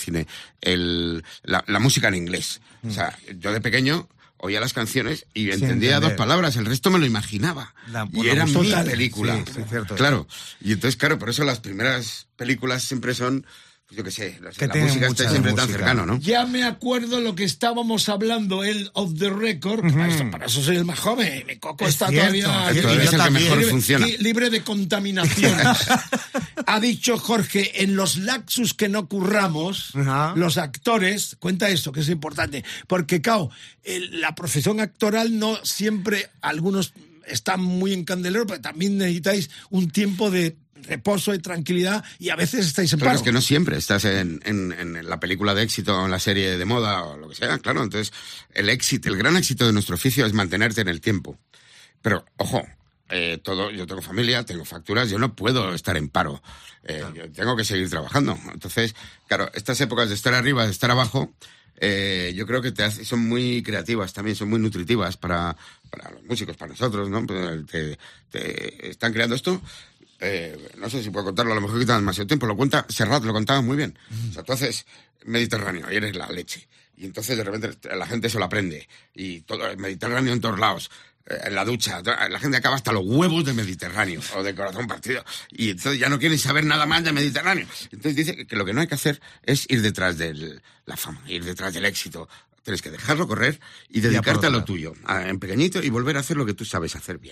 la música en inglés. O sea, yo de pequeño oía las canciones y entendía 2 palabras, el resto me lo imaginaba. Y era mi película. Sí, cierto. Claro. Y entonces, claro, por eso las primeras películas siempre son... Yo qué sé, la música está siempre tan cercano, ¿no? Ya me acuerdo lo que estábamos hablando, el Off the Record. Para eso soy el más joven. Mi coco está todavía es el que mejor funciona. Libre de contaminaciones. Ha dicho Jorge, en los lapsus que no curramos, los actores, cuenta eso, que es importante. Porque, claro, la profesión actoral no siempre, algunos están muy en candelero, pero también necesitáis un tiempo de reposo y tranquilidad y a veces estáis en paro. Pero es que no siempre estás en la película de éxito o en la serie de moda o lo que sea, claro. Entonces, el gran éxito de nuestro oficio es mantenerte en el tiempo. Pero, ojo, yo tengo familia, tengo facturas, yo no puedo estar en paro. Yo tengo que seguir trabajando. Entonces, claro, estas épocas de estar arriba, de estar abajo, yo creo que son muy creativas también, son muy nutritivas para los músicos, para nosotros, ¿no? Te están creando esto. No sé si puedo contarlo, a lo mejor quita demasiado tiempo. Lo cuenta Serrat, lo contaba muy bien. O sea, tú haces Mediterráneo y eres la leche. Y entonces de repente la gente se lo aprende. Y todo el Mediterráneo en todos lados. En la ducha, la gente acaba hasta los huevos de Mediterráneo o de Corazón Partido. Y entonces ya no quieren saber nada más de Mediterráneo. Entonces dice que lo que no hay que hacer es ir detrás de la fama, ir detrás del éxito. Tienes que dejarlo correr y dedicarte a lo tuyo, en pequeñito, y volver a hacer lo que tú sabes hacer bien,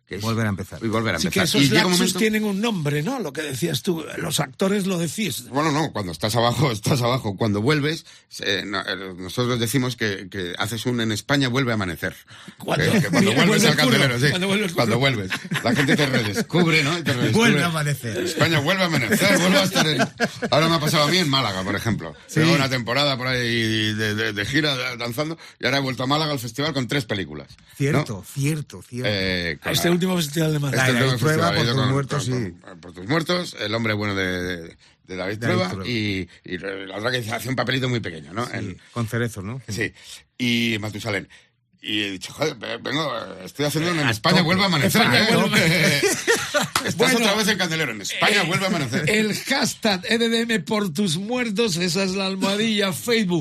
que es volver a empezar. Y volver a Sí, empezar. que esos Y llega un lapsus momento... tienen un nombre, ¿no? Lo que decías tú, los actores lo decís. Bueno, no, cuando estás abajo, estás abajo. Cuando vuelves, nosotros decimos que haces un en España vuelve a amanecer. Cuando, que cuando vuelves al candelero, sí. Cuando vuelves. La gente te redescubre, ¿no? Te redescubre. Vuelve a amanecer. España vuelve a amanecer, vuelve a estar Ahora me ha pasado a mí en Málaga, por ejemplo. Sí. Llevo una temporada por ahí de gira danzando y ahora he vuelto a Málaga al festival con 3 películas. Cierto, ¿no? cierto. A este último festival de Málaga. La Trueba, Por tus muertos, sí. Por tus muertos, El hombre bueno de David Trueba y la otra que hace un papelito muy pequeño, ¿no? Sí, con Cerezo, ¿no? Sí, y Matusalén. Y he dicho, joder, estoy haciendo en España vuelve a amanecer. Estás otra vez en candelero, en España vuelve a amanecer. El hashtag EDM por tus muertos, esa es la almohadilla.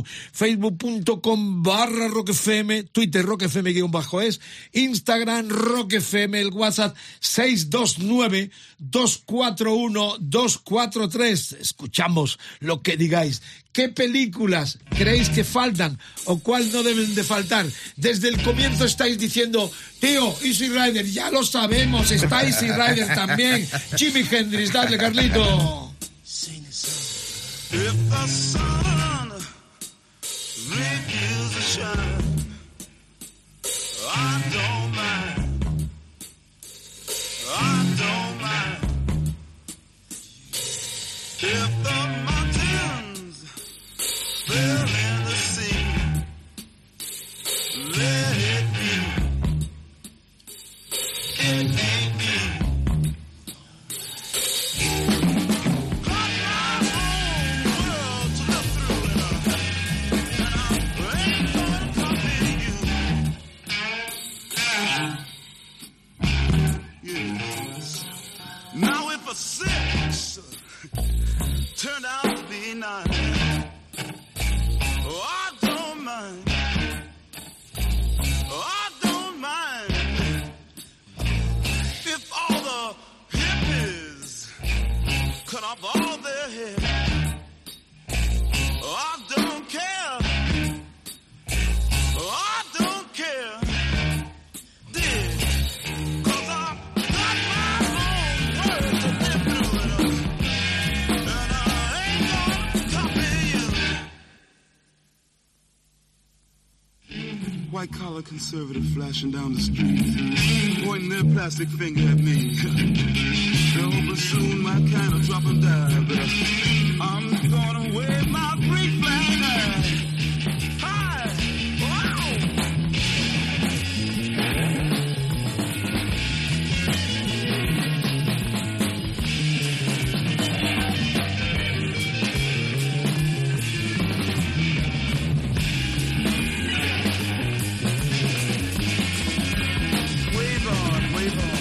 Facebook.com/RockFM, Twitter RockFM_es, Instagram RockFM, el WhatsApp 629-241-243. Escuchamos lo que digáis. ¿Qué películas creéis que faltan o cuál no deben de faltar? Desde el comienzo estáis diciendo, tío, Easy Rider, ya lo sabemos, está Easy Rider también. Jimi Hendrix, dale, Carlito. If the sun refuses to shine, I don't mind. I don't mind. If the mountains fell in the sea, let it be. It ain't me. Now if a 6 turned out to be 9, oh, I don't mind. Oh, I don't mind. If all the hippies cut off all their hair, oh, I don't care. Oh, I don't care. Dig. 'Cause I got my own words to live through it. And I ain't gonna copy you. White collar conservative flashing down the street, pointing their plastic finger at me. They'll hope soon my kind of drop and die, but I'm gonna wave my free flag high. Wow! Wave on, wave on.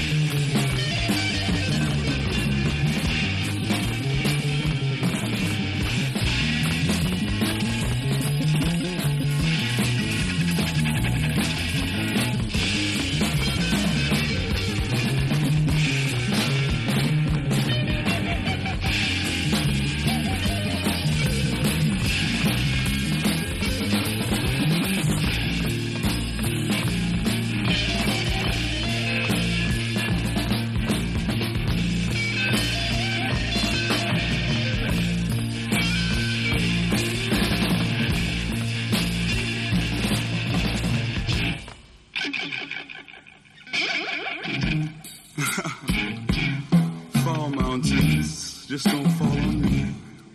Fall mountains just don't fall on me.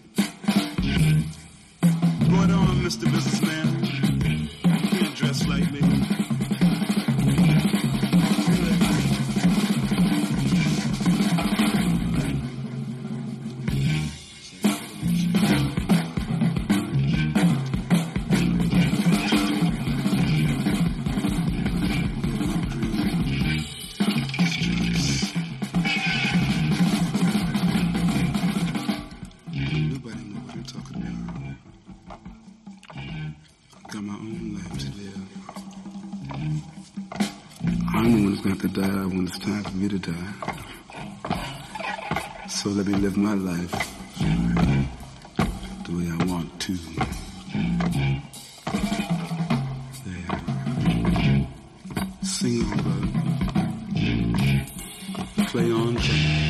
Right on, Mr. Businessman. You can't dress like me. Nobody know what I'm talking about. Got my own life to live. I'm the one who's got to die when it's time for me to die. So let me live my life the way I want to. There. Sing on, brother. play on change.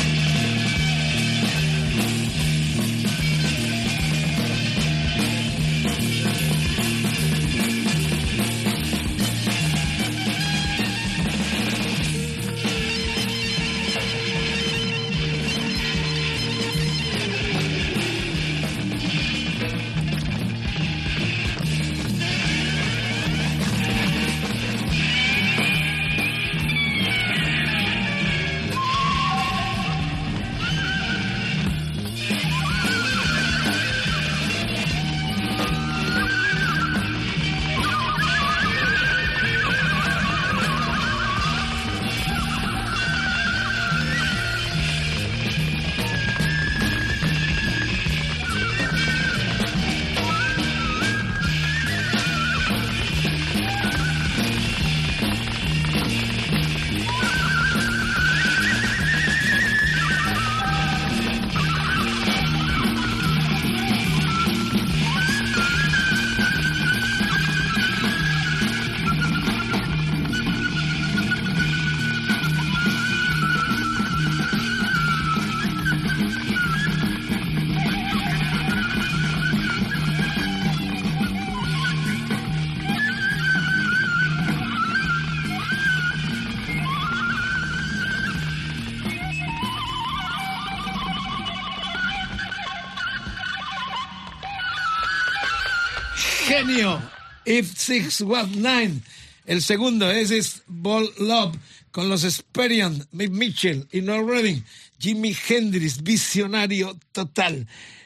Genio, If Six Was Nine. El segundo es Ball Love con los Experience, Mick Mitchell y Noel Redding. Jimi Hendrix, visionario total.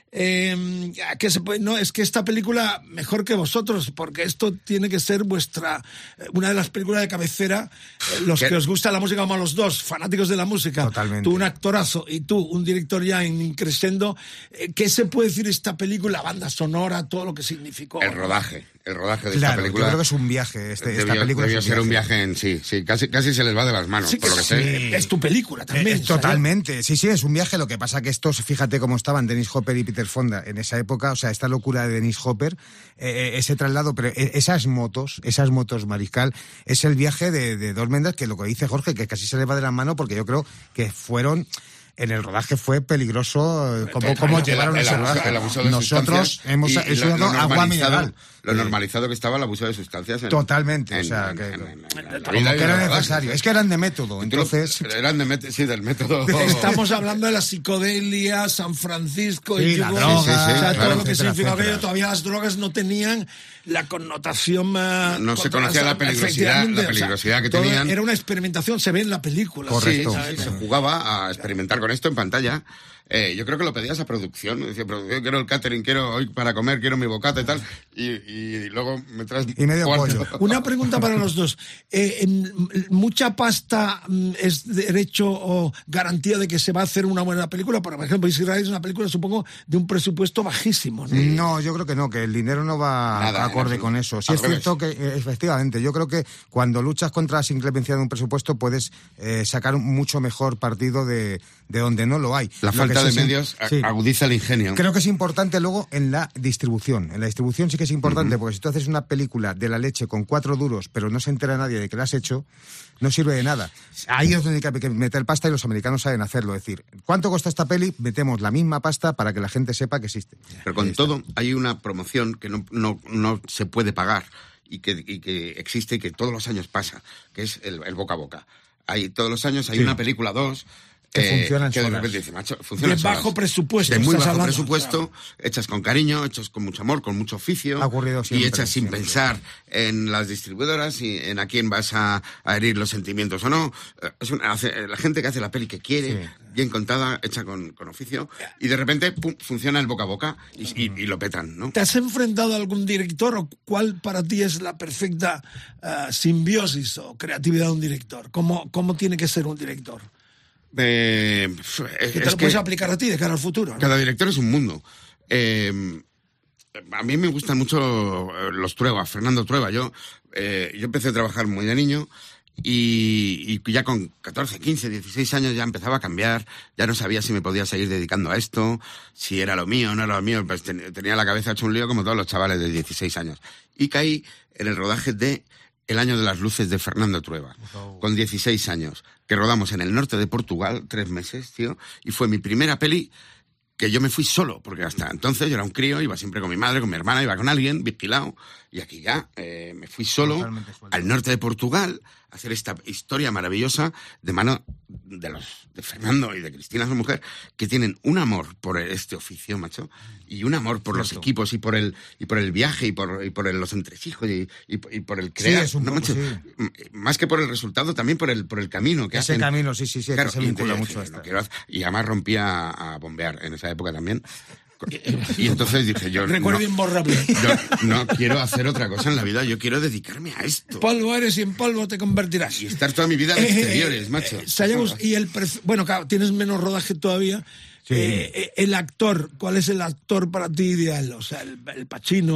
¿Qué se puede? No, es que esta película mejor que vosotros, porque esto tiene que ser una de las películas de cabecera. Los que os gusta la música, como a los dos, fanáticos de la música. Totalmente. Tú un actorazo y tú un director ya en crescendo. ¿Qué se puede decir de esta película? Banda sonora, todo lo que significó. El rodaje de claro, esta película. Yo creo que es un viaje. Esta película debió ser un viaje en sí. Casi se les va de las manos, sí, por lo que sé. Es tu película también. Totalmente. Sí, es un viaje. Lo que pasa que estos, fíjate cómo estaban Dennis Hopper y Peter Fonda en esa época. O sea, esta locura de Dennis Hopper, ese traslado, pero esas motos, Mariscal, es el viaje de dos mendas que lo que dice Jorge, que casi se les va de las manos, porque yo creo que fueron... En el rodaje fue peligroso cómo llevaron ese rodaje. Nosotros hemos estudiado agua mineral. Lo normalizado que estaba el abuso de sustancias. Totalmente. O sea, como que era necesario. Es que eran de método. Entonces eran del método. Estamos hablando de la psicodelia, San Francisco y la droga. O sea, todo lo que significa aquello. Todavía las drogas no tenían la connotación. No se conocía la peligrosidad que tenían. Era una experimentación, se ve en la película. Correcto. Sí, se jugaba a experimentar con esto en pantalla. Yo creo que lo pedías a producción. Decía, producción, quiero el catering, quiero hoy para comer, quiero mi bocata y tal. Y luego me traes... Y medio pollo. Una pregunta para los dos. ¿Mucha pasta es derecho o garantía de que se va a hacer una buena película? Por ejemplo, Israel es una película, supongo, de un presupuesto bajísimo, ¿no? No, yo creo que no, que el dinero no va acorde con eso. Sí es cierto que, efectivamente, yo creo que cuando luchas contra la inclemencia de un presupuesto puedes sacar mucho mejor partido de donde no lo hay. La falta de medios agudiza el ingenio. Creo que es importante luego en la distribución. En la distribución sí que es importante, porque si tú haces una película de la leche con 4 duros, pero no se entera nadie de que la has hecho, no sirve de nada. Ahí es donde hay que meter pasta y los americanos saben hacerlo. Es decir, ¿cuánto cuesta esta peli? Metemos la misma pasta para que la gente sepa que existe. Pero con todo, hay una promoción que no se puede pagar y que existe y que todos los años pasa, que es el boca a boca. Todos los años hay una película 2... que funcionan que de solas. repente dice, macho, funcionan de bajo solas. presupuesto. De muy bajo presupuesto, hechas con cariño, hechas con mucho amor, con mucho oficio. Ha ocurrido siempre, y hechas sin pensar en las distribuidoras y en a quién vas a herir los sentimientos o no. La gente que hace la peli que quiere, bien contada, hecha con oficio, y de repente, pum, funciona el boca a boca y lo petan, ¿no? ¿Te has enfrentado a algún director o cuál para ti es la perfecta simbiosis o creatividad de un director? ¿Cómo tiene que ser un director? Que te lo puedes aplicar a ti de cara al futuro, ¿no? Cada director es un mundo. A mí me gustan mucho los Trueba, Fernando Trueba. Yo empecé a trabajar muy de niño y ya con 14, 15, 16 años ya empezaba a cambiar. Ya no sabía si me podía seguir dedicando a esto, si era lo mío o no era lo mío. Pues tenía la cabeza hecha un lío como todos los chavales de 16 años. Y caí en el rodaje de El año de las luces de Fernando Trueba, con 16 años, que rodamos en el norte de Portugal, 3 meses, tío, y fue mi primera peli que yo me fui solo, porque hasta entonces yo era un crío, iba siempre con mi madre, con mi hermana, iba con alguien, vigilado, y aquí ya me fui solo al norte de Portugal a hacer esta historia maravillosa de mano de Fernando y de Cristina, su mujer, que tienen un amor por este oficio, macho, y un amor por los equipos y por el viaje y por los entresijos y por el crear, sí, ¿no, macho? Más que por el resultado, también por el camino que hacen. Ese camino, sí, Claro, que se vincula mucho a esto. Y además rompía a bombear en esa época también. Y entonces dije yo... Recuerdo imborrable. Yo no quiero hacer otra cosa en la vida, yo quiero dedicarme a esto. Polvo eres y en polvo te convertirás. Y estar toda mi vida en exteriores, macho. Bueno, claro, tienes menos rodaje todavía. Sí. El actor, ¿cuál es el actor para ti ideal? O sea, el Pacino,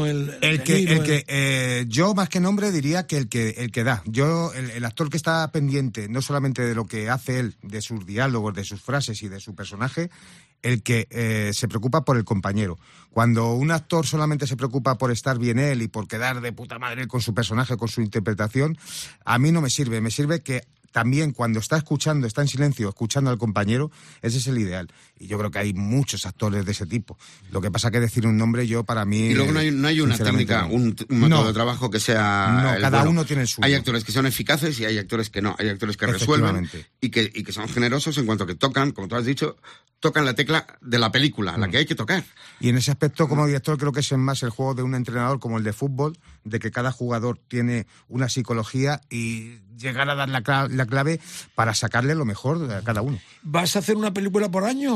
yo más que nombre diría que el que da. Yo, el actor que está pendiente, no solamente de lo que hace él, de sus diálogos, de sus frases y de su personaje, el que se preocupa por el compañero. Cuando un actor solamente se preocupa por estar bien él y por quedar de puta madre con su personaje, con su interpretación, a mí no me sirve. Me sirve que también cuando está en silencio, escuchando al compañero, ese es el ideal. Y yo creo que hay muchos actores de ese tipo. Lo que pasa que decir un nombre, yo para mí... Y luego no hay una técnica, un método de trabajo que sea... No, cada uno tiene el suyo. Hay actores que son eficaces y hay actores que no. Hay actores que resuelven y que son generosos en cuanto que tocan, como tú has dicho, tocan la tecla de la película, la que hay que tocar. Y en ese aspecto, como director, creo que es más el juego de un entrenador como el de fútbol, de que cada jugador tiene una psicología y llegar a dar la clave para sacarle lo mejor a cada uno. ¿Vas a hacer una película por año?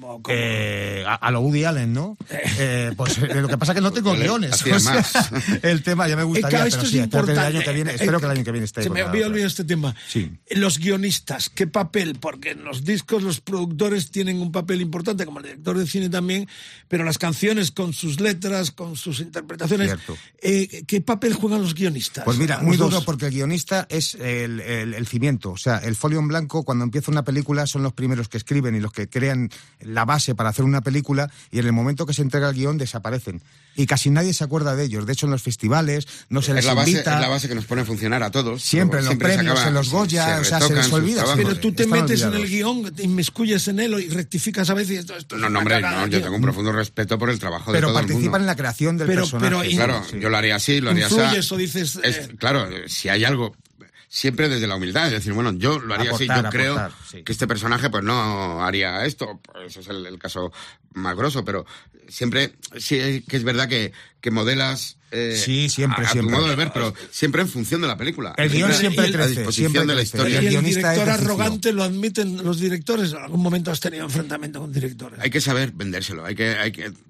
A lo Woody Allen, ¿no? Pues lo que pasa es que no tengo guiones. O sea, el tema ya me gustaría, pero sí, espero que el año que viene esté. Se me había olvidado este tema. Sí. Los guionistas, ¿qué papel? Porque en los discos los productores tienen un papel importante, como el director de cine también, pero las canciones con sus letras, con sus interpretaciones, ¿qué papel juegan los guionistas? Pues mira, muy duro, porque el guionista es el cimiento. O sea, el folio en blanco, cuando empieza una película, son los primeros que escriben y los que crean la base para hacer una película, y en el momento que se entrega el guión desaparecen. Y casi nadie se acuerda de ellos. De hecho, en los festivales no se les invita. Es la base que nos pone a funcionar a todos. Siempre en los premios, en los Goya, o sea, se les olvida. Pero tú te metes en el guión, te inmiscuyes en él y rectificas a veces. Esto no, hombre, no, yo tengo un profundo respeto por el trabajo de todo el mundo. Pero participan en la creación del personaje. Claro, yo lo haría así, lo haría así. ¿Influyes o dices...? Claro, si hay algo... Siempre desde la humildad, es decir, bueno, yo lo haría así, yo creo que este personaje pues no haría esto, pues ese es el caso más grosso, pero siempre, sí que es verdad que modelas siempre. Tu modo de ver, pero siempre en función de la película. El guión siempre crece, a disposición de la historia. Y el director arrogante lo admiten los directores. ¿En algún momento has tenido enfrentamiento con directores? Hay que saber vendérselo, hay que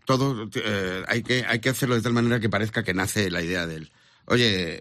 hacerlo de tal manera que parezca que nace la idea de él. Oye,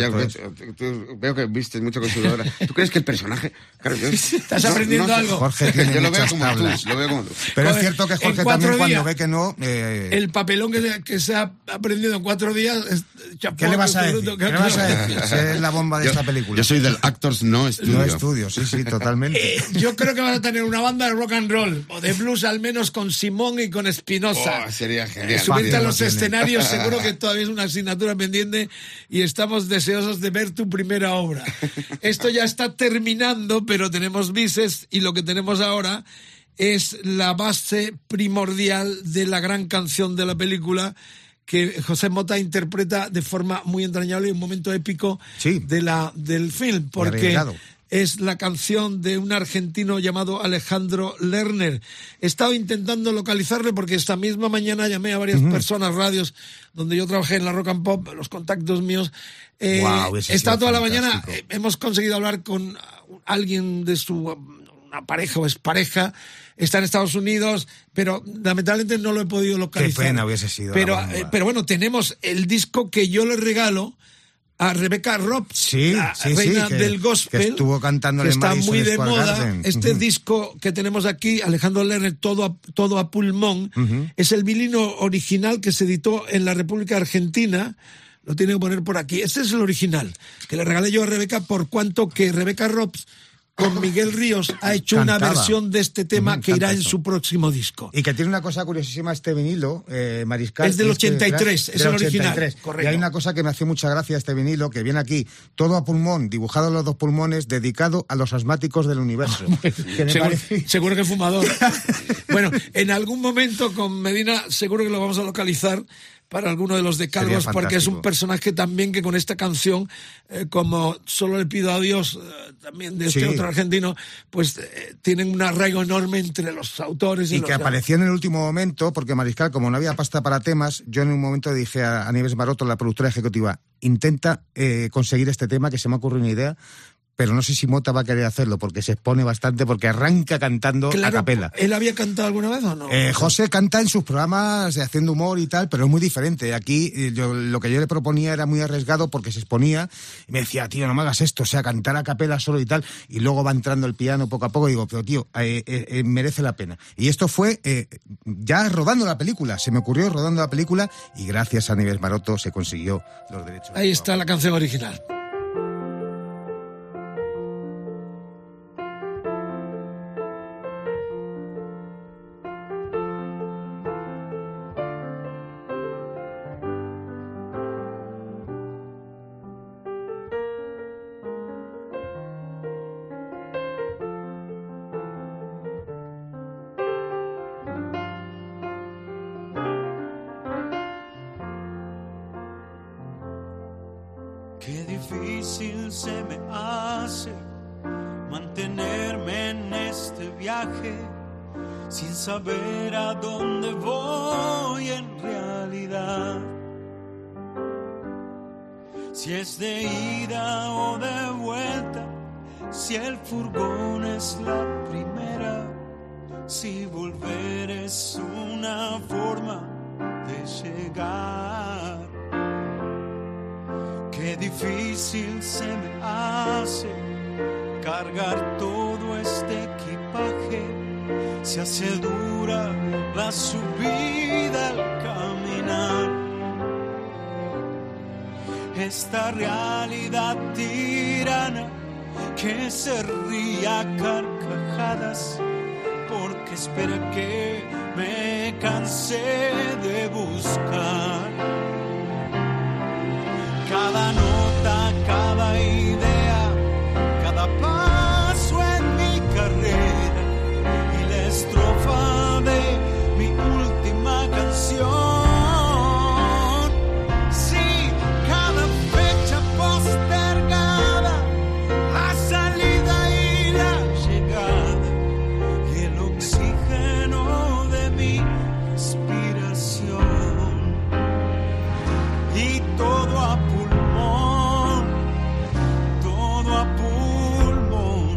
veo que vistes mucho con sudadera. ¿Tú crees que el personaje... Claro, ¿Estás aprendiendo algo? Jorge tiene yo lo veo muchas tablas. lo veo como tú. Pero es cierto que Jorge también cuando ve que no... El papelón que se ha aprendido en 4 días... ¿Qué le vas a decir? Es la bomba de esta película. Yo soy del Actors No Studio. No Estudio, sí, totalmente. Yo creo que vas a tener una banda de rock and roll, o de blues al menos, con Simón y con Espinosa. Sería genial. Subirte a los escenarios, seguro que todavía es una asignatura pendiente y estamos deseosos de ver tu primera obra. Esto ya está terminando, pero tenemos bises y lo que tenemos ahora es la base primordial de la gran canción de la película que José Mota interpreta de forma muy entrañable y un momento épico del film, porque es la canción de un argentino llamado Alejandro Lerner. He estado intentando localizarle porque esta misma mañana llamé a varias personas, radios, donde yo trabajé en la Rock and Pop, los contactos míos. Está toda la mañana, hemos conseguido hablar con alguien de una pareja o expareja, está en Estados Unidos, pero lamentablemente no lo he podido localizar. Qué pena hubiese sido. Pero bueno, tenemos el disco que yo le regalo a Rebecca Roberts, la reina del gospel, que estuvo cantando, que está muy de moda. Este disco que tenemos aquí, Alejandro Lerner, todo a pulmón, es el vinilo original que se editó en la República Argentina. Lo tiene que poner por aquí. Este es el original, que le regalé yo a Rebeca, por cuanto que Rebecca Roberts con Miguel Ríos, ha hecho una versión de este tema que irá en su próximo disco. Y que tiene una cosa curiosísima este vinilo, Mariscal. Es del 83, es el original. Correcto. Y hay una cosa que me hace mucha gracia este vinilo, que viene aquí, todo a pulmón, dibujado en los 2 pulmones, dedicado a los asmáticos del universo. Seguro que fumador. Bueno, en algún momento con Medina seguro que lo vamos a localizar para alguno de los decálogos, porque es un personaje también que con esta canción, como Solo le pido a Dios, también de este otro argentino, pues tienen un arraigo enorme entre los autores. Y que apareció en el último momento, porque Mariscal, como no había pasta para temas, yo en un momento dije a Nieves Maroto, la productora ejecutiva, intenta conseguir este tema, que se me ocurre una idea, pero no sé si Mota va a querer hacerlo, porque se expone bastante, porque arranca cantando a capela. ¿Él había cantado alguna vez o no? José canta en sus programas haciendo humor y tal, pero es muy diferente. Aquí lo que yo le proponía era muy arriesgado porque se exponía y me decía, tío, no me hagas esto, o sea, cantar a capela solo y tal, y luego va entrando el piano poco a poco y digo, pero tío, merece la pena. Y esto fue ya rodando la película, se me ocurrió rodando la película y gracias a Nieves Maroto se consiguió los derechos. Ahí está la canción original. Qué difícil se me hace mantenerme en este viaje sin saber a dónde voy en realidad. Si es de ida o de vuelta, si el furgón es la primera, si volver es una forma de llegar. Qué difícil se me hace cargar todo este equipaje. Se hace dura la subida al caminar. Esta realidad tirana que se ríe a carcajadas porque espera que me cansé de buscar. Cada nota, cada idea, cada paso en mi carrera y la estrofa de mi última canción. Sí, cada fecha postergada, la salida y la llegada y el oxígeno de mi respiración. Y todo a pulmón, todo a pulmón.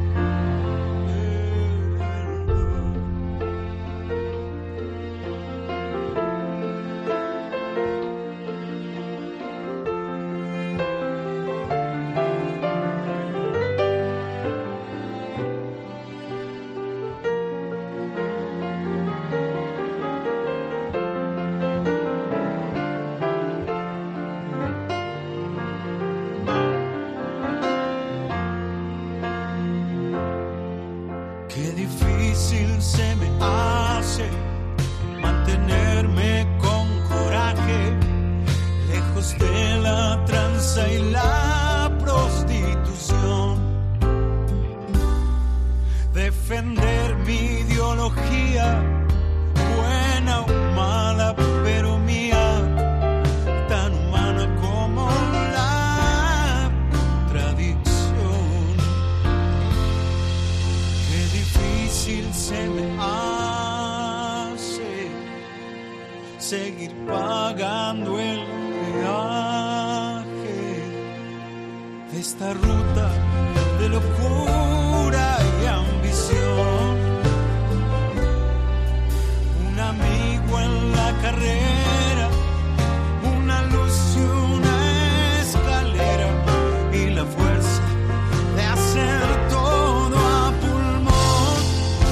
Qué difícil se me hace mantenerme con coraje, lejos de la tranza y la prostitución. Defender mi ideología, buena o mala, pero mía, tan humana como la tradición. Qué difícil se me hace seguir pagando el peaje de esta ruta de locura y ambición. Un amigo en la carrera, una luz y una escalera y la fuerza de hacer todo a pulmón.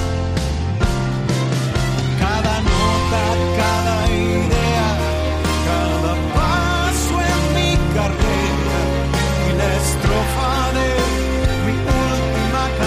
Cada nota, cada idea, cada paso en mi carrera y la estrofa de mi última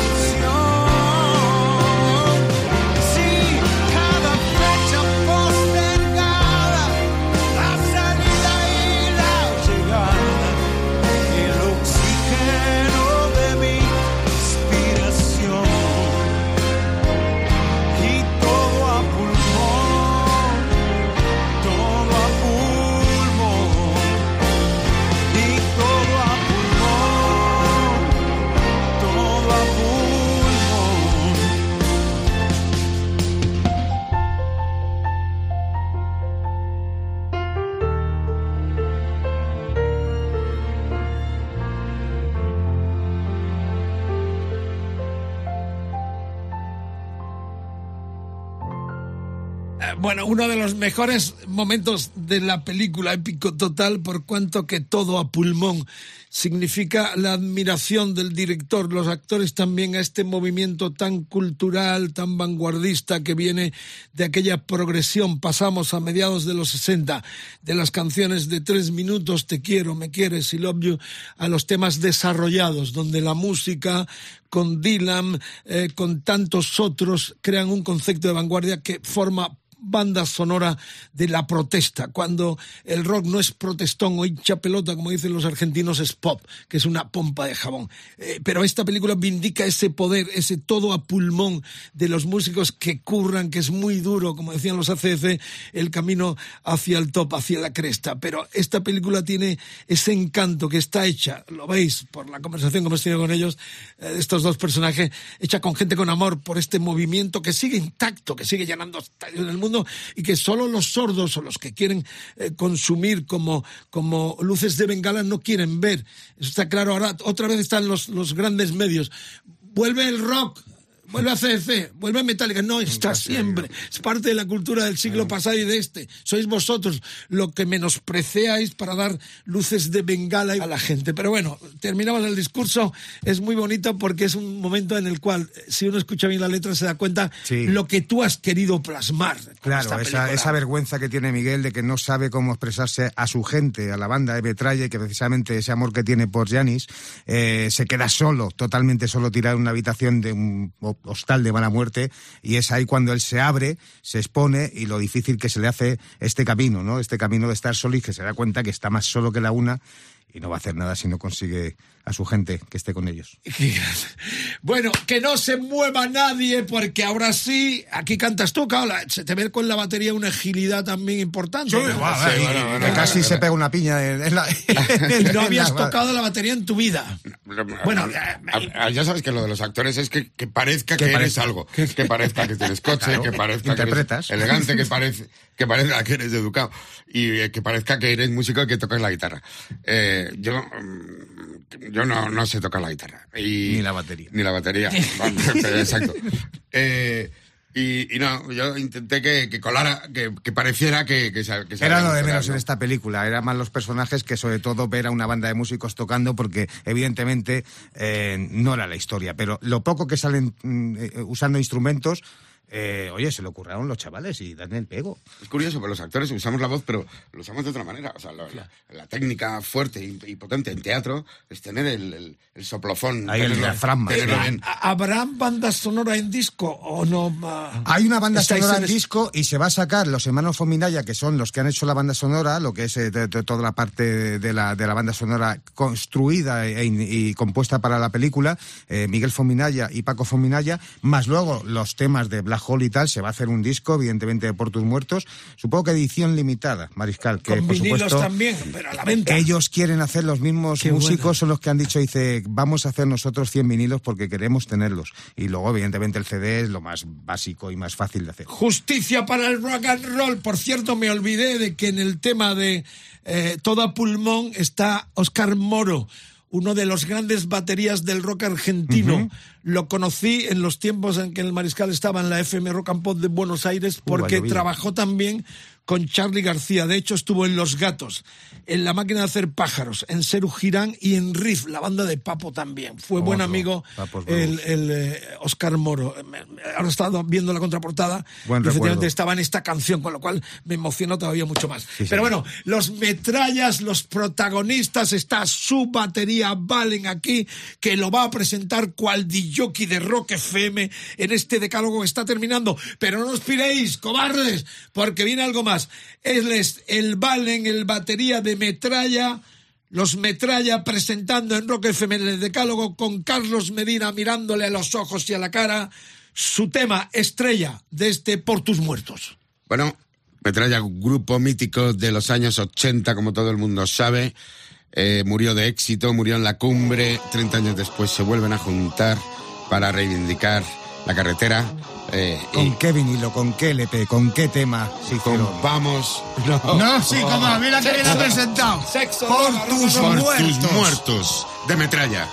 Bueno, uno de los mejores momentos de la película, épico total, por cuanto que todo a pulmón. Significa la admiración del director, los actores también, a este movimiento tan cultural, tan vanguardista que viene de aquella progresión. Pasamos a mediados de los 60 de las canciones de 3 minutos, Te quiero, me quieres y Love You, a los temas desarrollados, donde la música con Dylan, con tantos otros, crean un concepto de vanguardia que forma banda sonora de la protesta, cuando el rock no es protestón o hincha pelota, como dicen los argentinos, es pop, que es una pompa de jabón. Pero esta película vindica ese poder, ese todo a pulmón de los músicos que curran, que es muy duro, como decían los ACDC, el camino hacia el top, hacia la cresta. Pero esta película tiene ese encanto que está hecha, lo veis por la conversación que hemos tenido con ellos, estos dos personajes, hecha con gente con amor por este movimiento que sigue intacto, que sigue llenando estadios en el mundo, y que solo los sordos o los que quieren consumir como luces de bengala no quieren ver. Eso está claro. Ahora otra vez están los grandes medios. Vuelve el rock, vuelve a CDC, vuelve a Metallica. No, está siempre. Es parte de la cultura del siglo pasado y de este. Sois vosotros lo que menospreciáis para dar luces de bengala a la gente. Pero bueno, terminamos el discurso. Es muy bonito porque es un momento en el cual, si uno escucha bien la letra, se da cuenta lo que tú has querido plasmar. Claro, esa vergüenza que tiene Miguel de que no sabe cómo expresarse a su gente, a la banda de Metralla, y que precisamente ese amor que tiene por Janis se queda solo, totalmente solo, tirado en una habitación de un hostal de mala muerte, y es ahí cuando él se abre, se expone, y lo difícil que se le hace este camino, ¿no? Este camino de estar solo, y que se da cuenta que está más solo que la una y no va a hacer nada si no consigue a su gente que esté con ellos. Bueno, que no se mueva nadie, porque ahora sí, aquí cantas tú, claro, se te ve con la batería una agilidad también importante. Que casi se pega una piña en la... Y no habías tocado la batería en tu vida. Bueno, ya sabes que lo de los actores es que parezca que eres algo, que parezca que tienes coche, claro, que parezca que eres elegante, que parezca que eres educado, y que parezca que eres músico y que tocas la guitarra. Yo no sé tocar la guitarra. Ni la batería. Exacto. Y no, yo intenté que colara, que pareciera que era lo de menos, ¿no? En esta película. Eran más los personajes que, sobre todo, ver a una banda de músicos tocando, porque evidentemente no era la historia. Pero lo poco que salen usando instrumentos, oye, se le ocurrieron los chavales y dan el pego. Es curioso, porque los actores usamos la voz, pero lo usamos de otra manera. O sea, la técnica fuerte y potente en teatro es tener el soplofón. Ahí el diafragma. ¿Habrá banda sonora en disco o no? Hay una banda sonora en disco, y se va a sacar los hermanos Fominaya, que son los que han hecho la banda sonora, lo que es toda la parte de la banda sonora construida y compuesta para la película, Miguel Fominaya y Paco Fominaya, más luego los temas de Black Hole y tal. Se va a hacer un disco, evidentemente, de Por tus muertos, supongo que edición limitada, Mariscal, que con por vinilos supuesto también, pero a la venta. Ellos quieren hacer, los mismos músicos son los que han dicho, dice, vamos a hacer nosotros 100 vinilos porque queremos tenerlos, y luego evidentemente el CD es lo más básico y más fácil de hacer. Justicia para el rock and roll. Por cierto, me olvidé de que en el tema de Todo a pulmón está Óscar Moro, uno de los grandes baterías del rock argentino. Uh-huh. Lo conocí en los tiempos en que el Mariscal estaba en la FM Rock and Pop de Buenos Aires, porque trabajó también con Charly García. De hecho, estuvo en Los Gatos, en La Máquina de Hacer Pájaros, en Serú Girán y en Riff, la banda de Papo también. Fue buen amigo el Óscar Moro. Ahora he estado viendo la contraportada, y efectivamente estaba en esta canción, con lo cual me emocionó todavía mucho más. Sí, pero bueno, los Metrallas, los protagonistas, está su batería Valen aquí, que lo va a presentar cual DJ de Rock FM en este decálogo que está terminando. Pero no os piréis, cobardes, porque viene algo más. Él es el Valen, el batería de Metralla, los Metralla presentando en Rock FM el decálogo, con Carlos Medina mirándole a los ojos y a la cara su tema estrella de este Por tus muertos. Bueno, Metralla, grupo mítico de los años 80, como todo el mundo sabe. Murió de éxito, murió en la cumbre. 30 años después se vuelven a juntar para reivindicar la carretera. ¿Con qué vinilo? ¿Con qué LP? ¿Con qué tema? Sí, Vamos. No, sí, como mira que bien ha presentado. Por tus muertos de Metralla.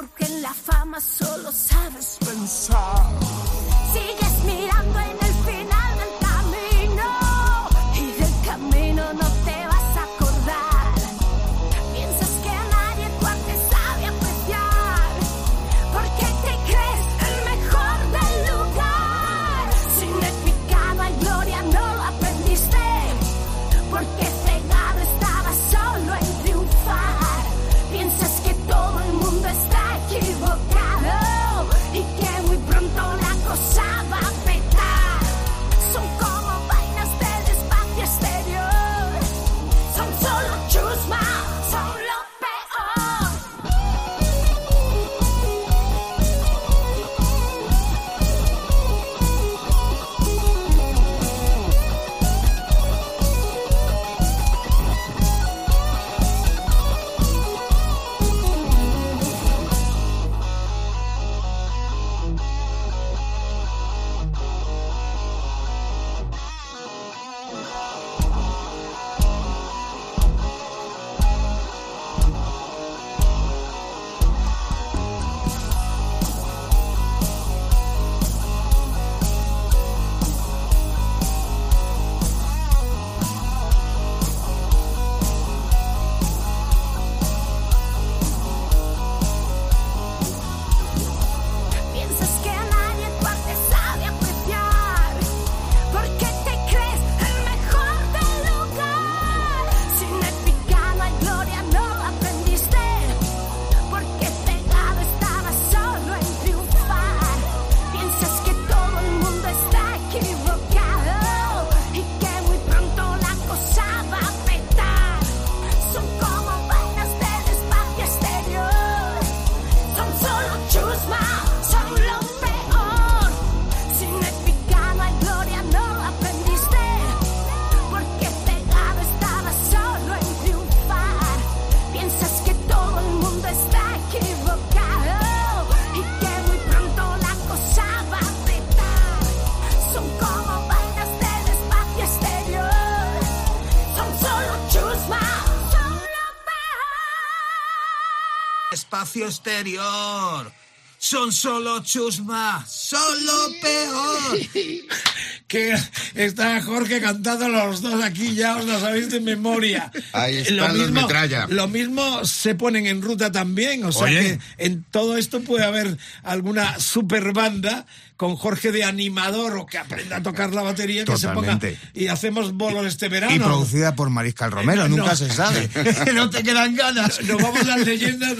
porque en la fama solo sabes pensar. Sigues mirando en el final del camino y del camino no te vas a acordar. Piensas que a nadie tú te sabe apreciar porque te crees el mejor del lugar. Sin el pecado hay gloria, no lo aprendiste porque cegado estabas solo en triunfar. Piensas que todo el mundo está equivocado y que muy pronto la cosa va a petar. Son como vainas del espacio exterior, son solo chusma, son lo peor. Piensas que a nadie tú te sabe apreciar porque te crees el mejor del lugar. Sin el pecado hay gloria, no lo aprendiste porque cegado estabas solo en triunfar. Piensas que todo el mundo está equivocado y que muy pronto la cosa va a petar. Son como vainas del espacio exterior, son solo chusma, son lo peor. Sin el pecado hay gloria, no lo aprendiste porque cegado estabas solo en triunfar. Piensas que todo el mundo está equivocado y que muy pronto la cosa va a petar. Son como vainas del espacio exterior, son solo chusma, son lo peor. Espacio exterior. Son solo chusma, son lo peor. Que está Jorge cantando los dos aquí, ya os lo sabéis de memoria. Ahí están los metralla. Lo mismo se ponen en ruta también, o sea Oye. que en todo esto puede haber alguna super banda con Jorge de animador o que aprenda a tocar la batería, que Totalmente. se ponga y hacemos bolos este verano. Y producida por Mariscal Romero, nunca no. se sabe. No te quedan ganas. Nos vamos las leyendas,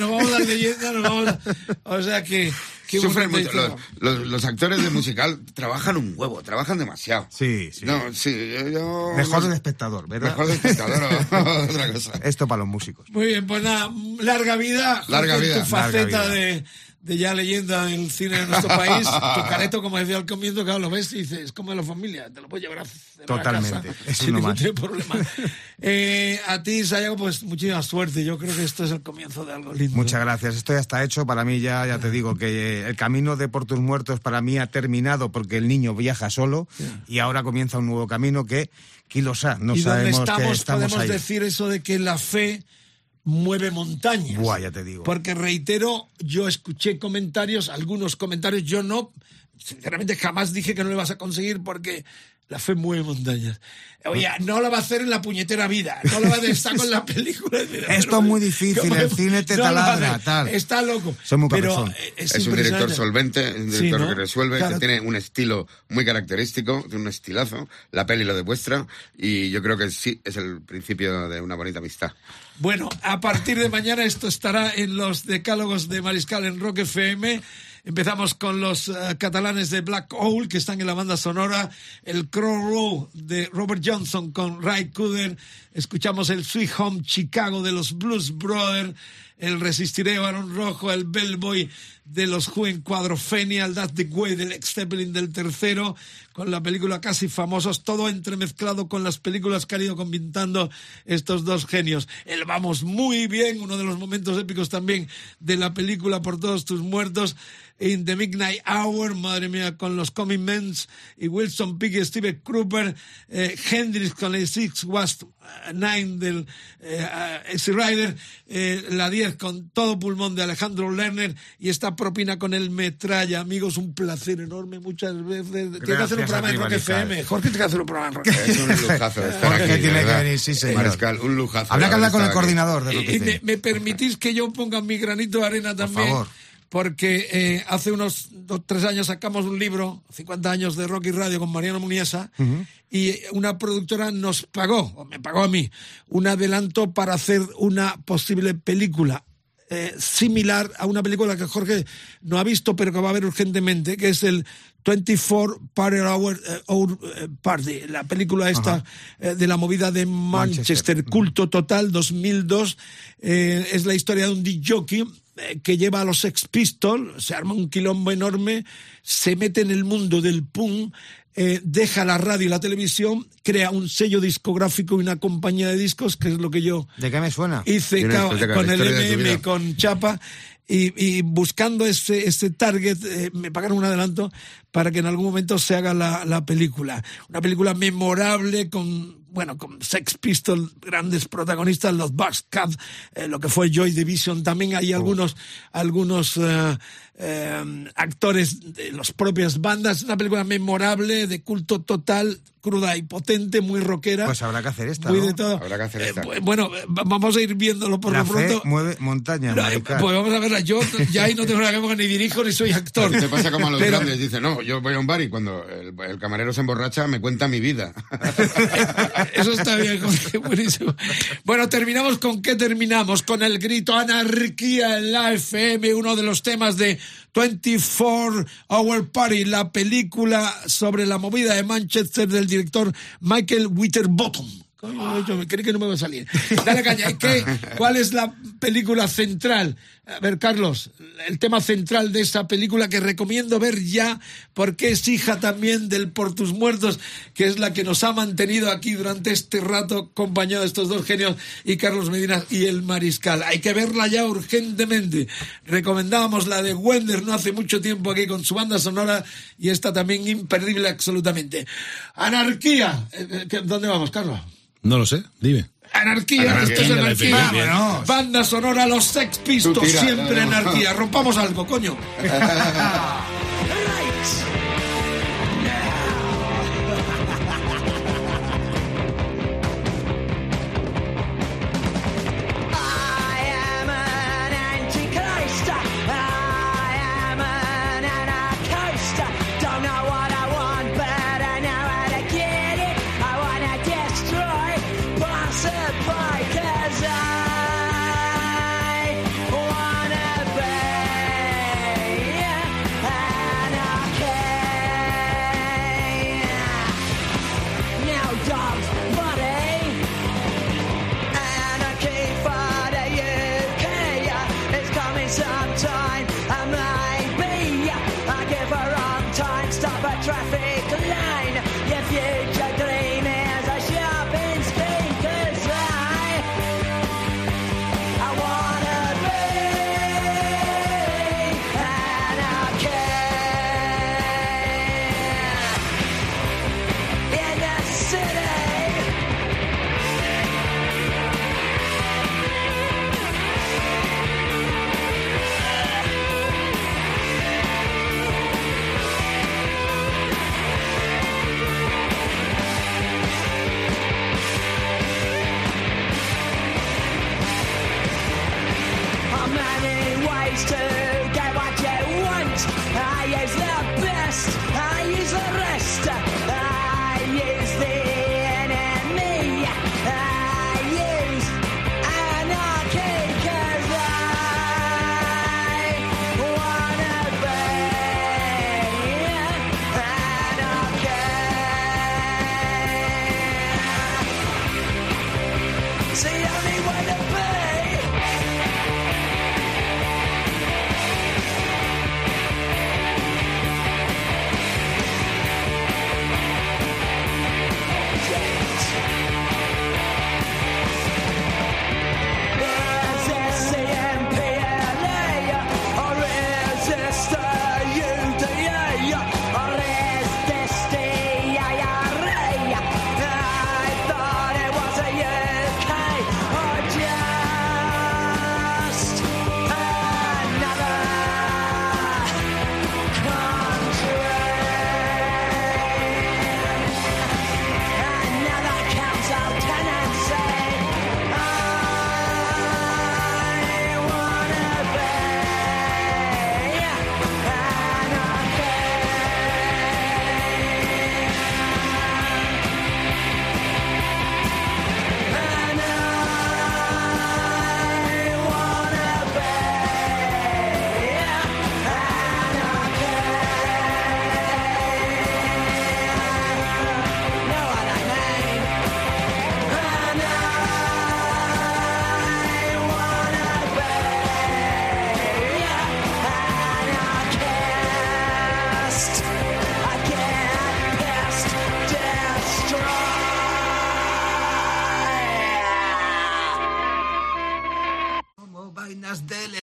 o sea que... qué Sufren bonita mucho. historia. Los actores de musical trabajan un huevo, trabajan demasiado. Sí, sí. No, sí, yo Mejor del espectador, ¿verdad? Mejor del espectador o otra cosa. Esto para los músicos. Muy bien, pues nada, larga vida. Jorge, Larga vida. Tu faceta Larga vida. de ya leyenda del cine de nuestro país. Tu careto, como decía al comienzo, claro, lo ves y dices, es como en la familia, te lo puedes llevar a cenar Totalmente, a casa eso sin no ningún más. tipo de problema. A ti, Sayago, pues muchísima suerte. Yo creo que esto es el comienzo de algo lindo. Muchas gracias. Esto ya está hecho. Para mí ya te digo que el camino de Por tus muertos para mí ha terminado porque el niño viaja solo y ahora comienza un nuevo camino que quilosá. No y donde sabemos que estamos, estamos podemos ahí. decir eso de que la fe mueve montañas. Buah, ya te digo. Porque reitero, yo escuché comentarios, algunos comentarios, yo no, sinceramente jamás dije que no lo ibas a conseguir porque la fe mueve montañas. Oye, no lo va a hacer en la puñetera vida, no lo va a hacer, está con la película. Esto es muy difícil, el cine te taladra, tal. Está loco. Soy muy pero cabezón. Es un director solvente, un director ¿no? que resuelve, Claro. que tiene un estilo muy característico, tiene un estilazo. La peli lo demuestra y yo creo que sí, es el principio de una bonita amistad. Bueno, a partir de mañana esto estará en los decálogos de Mariscal en Rock FM. Empezamos con los catalanes de Black Hole, que están en la banda sonora, el Crow Row de Robert Johnson con Ray Cooder, escuchamos el Sweet Home Chicago de los Blues Brothers, el Resistiré Barón Rojo, el Bellboy de los Who en Quadrophenia, el That's the Way del Led Zeppelin del tercero, con la película Casi Famosos, todo entremezclado con las películas que han ido combinando estos dos genios. El Vamos Muy Bien, uno de los momentos épicos también de la película Por Todos Tus Muertos, In the Midnight Hour, madre mía, con los Coming Men y Wilson Pickett y Steve Cropper, Hendrix con el Six Was Nine del Easy Rider, la 10 10 con todo pulmón de Alejandro Lerner y esta propina con el Metralla. Amigos, un placer enorme muchas veces. Tiene que hacer un programa en Rock FM. Jorge tiene que hacer un programa en Rock FM. Es un lujazo estar Jorge aquí, tiene ¿verdad? que venir, sí, señor. Mariscal, un lujazo. Habrá que hablar con el estar aquí. coordinador de Rock Y FM. me permitís que yo ponga mi granito de arena también. favor. Porque hace unos 2-3 años sacamos un libro, 50 años de Rock y Radio con Mariano Muniesa, y una productora nos pagó, o me pagó a mí, un adelanto para hacer una posible película similar a una película que Jorge no ha visto, pero que va a ver urgentemente, que es el 24 Hour Party, la película esta de la movida de Manchester, culto total, 2002. Es la historia de un disc-jockey que lleva a los Sex Pistols, se arma un quilombo enorme, se mete en el mundo del punk, deja la radio y la televisión, crea un sello discográfico y una compañía de discos, que es lo que yo ¿De qué me suena? hice con el MM, con Chapa, y buscando ese target, me pagaron un adelanto para que en algún momento se haga la película. Una película memorable con Sex Pistols, grandes protagonistas, los Bucks Cats, lo que fue Joy Division, también hay algunos actores de las propias bandas. Una película memorable, de culto total, cruda y potente, muy rockera. Pues habrá que hacer esta, muy ¿no? de todo. Habrá que hacer esta. Bueno, vamos a ir viéndolo por La lo fe pronto. mueve montaña, Mariscal. Pues vamos a verla. Yo ya ahí no tengo nada que ver, ni dirijo ni soy actor. Te pasa como a los Pero- grandes, dice, no, yo voy a un bar y cuando el camarero se emborracha me cuenta mi vida. Eso está bien, Jorge, buenísimo. Bueno, terminamos con ¿qué terminamos? Con el grito anarquía en la FM, uno de los temas de 24 Hour Party, la película sobre la movida de Manchester del director Michael Winterbottom. Yo me creí que no me va a salir. Dale caña. ¿Cuál es la película central? A ver, Carlos, el tema central de esa película que recomiendo ver ya, porque es hija también del Por tus muertos, que es la que nos ha mantenido aquí durante este rato, acompañado de estos dos genios, y Carlos Medina y el Mariscal. Hay que verla ya urgentemente. Recomendábamos la de Wender no hace mucho tiempo aquí con su banda sonora, y esta también imperdible absolutamente. Anarquía. ¿Dónde vamos, Carlos? No lo sé, dime. Anarquía, esto es anarquía. Vámonos. Banda sonora, los Sex Pistols, Tú tira, siempre no. anarquía. Rompamos algo, coño.